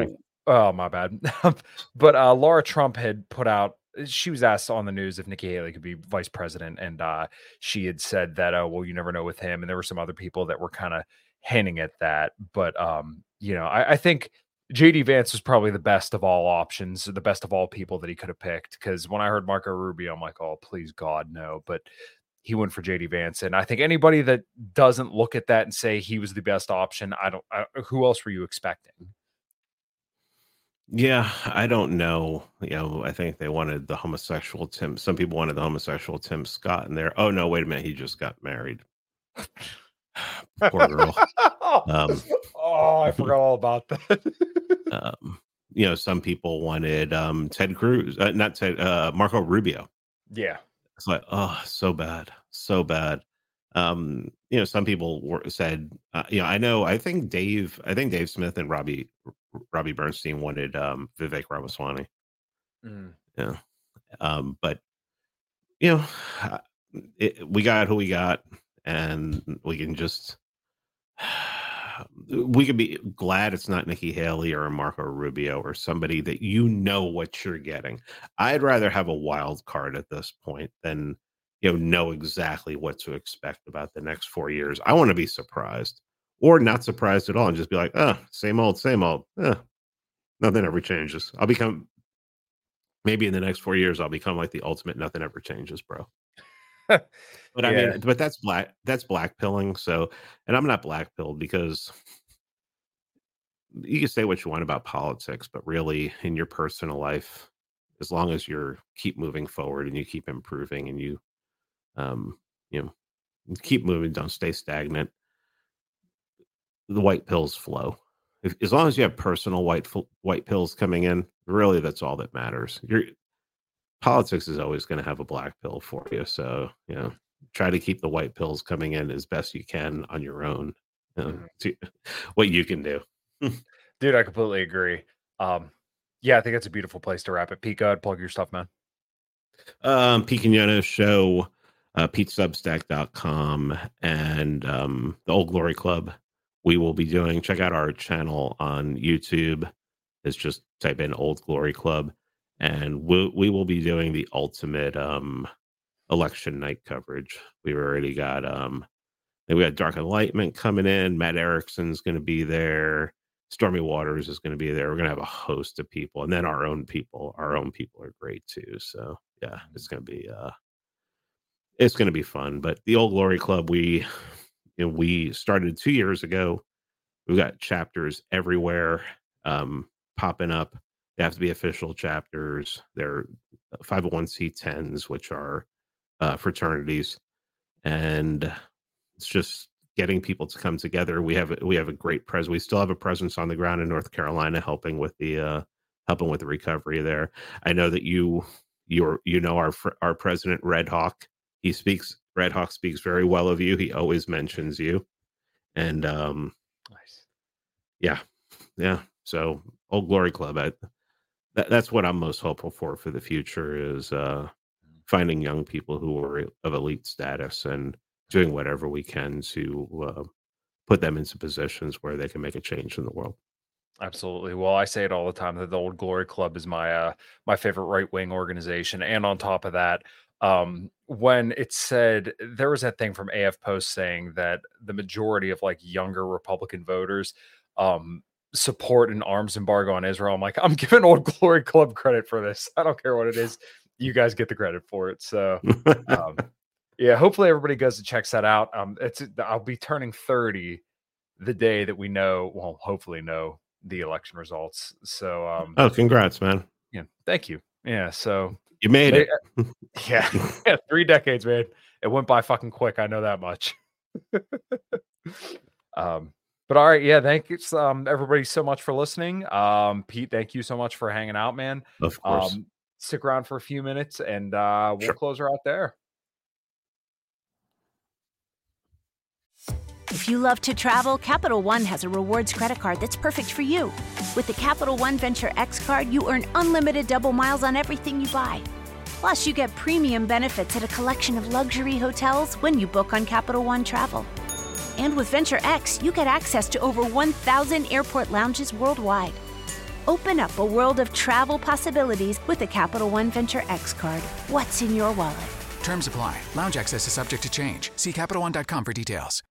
Oh, my bad. But uh, Laura Trump had put out, she was asked on the news if Nikki Haley could be vice president. And uh, she had said that, oh, well, you never know with him. And there were some other people that were kind of hinting at that. But, um, you know, I, I think J D Vance was probably the best of all options, the best of all people that he could have picked. Because when I heard Marco Rubio, I'm like, oh, please, God, no. But he went for J D Vance. And I think anybody that doesn't look at that and say he was the best option, I don't, I, who else were you expecting? Yeah, I don't know. You know, I think they wanted the homosexual Tim. Some people wanted the homosexual Tim Scott in there. Oh no, wait a minute, he just got married. Poor girl. Um, oh, I forgot all about that. um, you know, some people wanted um, Ted Cruz, uh, not Ted, uh, Marco Rubio. Yeah, it's like, oh, so bad, so bad. Um, you know, some people were, said, uh, you know, I know, I think Dave, I think Dave Smith and Robbie, Robbie Bernstein wanted um, Vivek Ramaswamy. Mm. Yeah. Um, but, you know, it, we got who we got, and we can just, we could be glad it's not Nikki Haley or Marco Rubio or somebody that you know what you're getting. I'd rather have a wild card at this point than, you know, know exactly what to expect about the next four years. I want to be surprised or not surprised at all and just be like, oh, same old, same old. Eh, nothing ever changes. I'll become, maybe in the next four years, I'll become like the ultimate nothing ever changes, bro. But I yeah. mean, but that's black, that's black pilling. So, and I'm not black pilled because you can say what you want about politics, but really in your personal life, as long as you're keep moving forward and you keep improving and you, um, you know, keep moving, don't stay stagnant, the white pills flow. If, as long as you have personal white, white pills coming in, really that's all that matters. Your politics is always going to have a black pill for you. So, you know, try to keep the white pills coming in as best you can on your own. You know, to, what you can do. Dude, I completely agree. Um, yeah, I think it's a beautiful place to wrap it. Pete, go ahead, plug your stuff, man. Um, Pete Quinones Show, uh, Pete Substack dot com, and um, the Old Glory Club. We will be doing, check out our channel on YouTube. It's just type in Old Glory Club. And we we will be doing the ultimate um, election night coverage. We've already got um, we got Dark Enlightenment coming in. Matt Erickson's going to be there. Stormy Waters is going to be there. We're going to have a host of people, and then our own people. Our own people are great too. So yeah, it's going to be uh, it's going to be fun. But the Old Glory Club, we you know, we started two years ago. We've got chapters everywhere um, popping up. They have to be official chapters. They're five oh one c tens, which are uh, fraternities, and it's just getting people to come together. We have we have a great presence. We still have a presence on the ground in North Carolina, helping with the uh, helping with the recovery there. I know that you you're you know our our president Red Hawk. He speaks Red Hawk speaks very well of you. He always mentions you, and um, nice. Yeah, yeah. So Old Glory Club. I, That, that's what I'm most hopeful for for the future is uh, finding young people who are of elite status and doing whatever we can to uh, put them into positions where they can make a change in the world. Absolutely. Well, I say it all the time that the Old Glory Club is my uh, my favorite right wing organization. And on top of that, um, when it said there was that thing from A F Post saying that the majority of like younger Republican voters um, support an arms embargo on Israel. I'm like, I'm giving Old Glory Club credit for this. I don't care what it is. You guys get the credit for it. So, um, yeah, hopefully everybody goes and checks that out. Um, it's I'll be turning thirty the day that we know, well, hopefully know the election results. So, um, oh, congrats, man. Yeah, thank you. Yeah, so you made it. Yeah, yeah, three decades, man. It went by fucking quick. I know that much. um. But all right, yeah, thank you, um, everybody, so much for listening. Um, Pete, thank you so much for hanging out, man. Of course. Um, stick around for a few minutes, and uh, we'll sure. close her out there. If you love to travel, Capital One has a rewards credit card that's perfect for you. With the Capital One Venture X card, you earn unlimited double miles on everything you buy. Plus, you get premium benefits at a collection of luxury hotels when you book on Capital One Travel. And with Venture X, you get access to over one thousand airport lounges worldwide. Open up a world of travel possibilities with the Capital One Venture X card. What's in your wallet? Terms apply. Lounge access is subject to change. See Capital One dot com for details.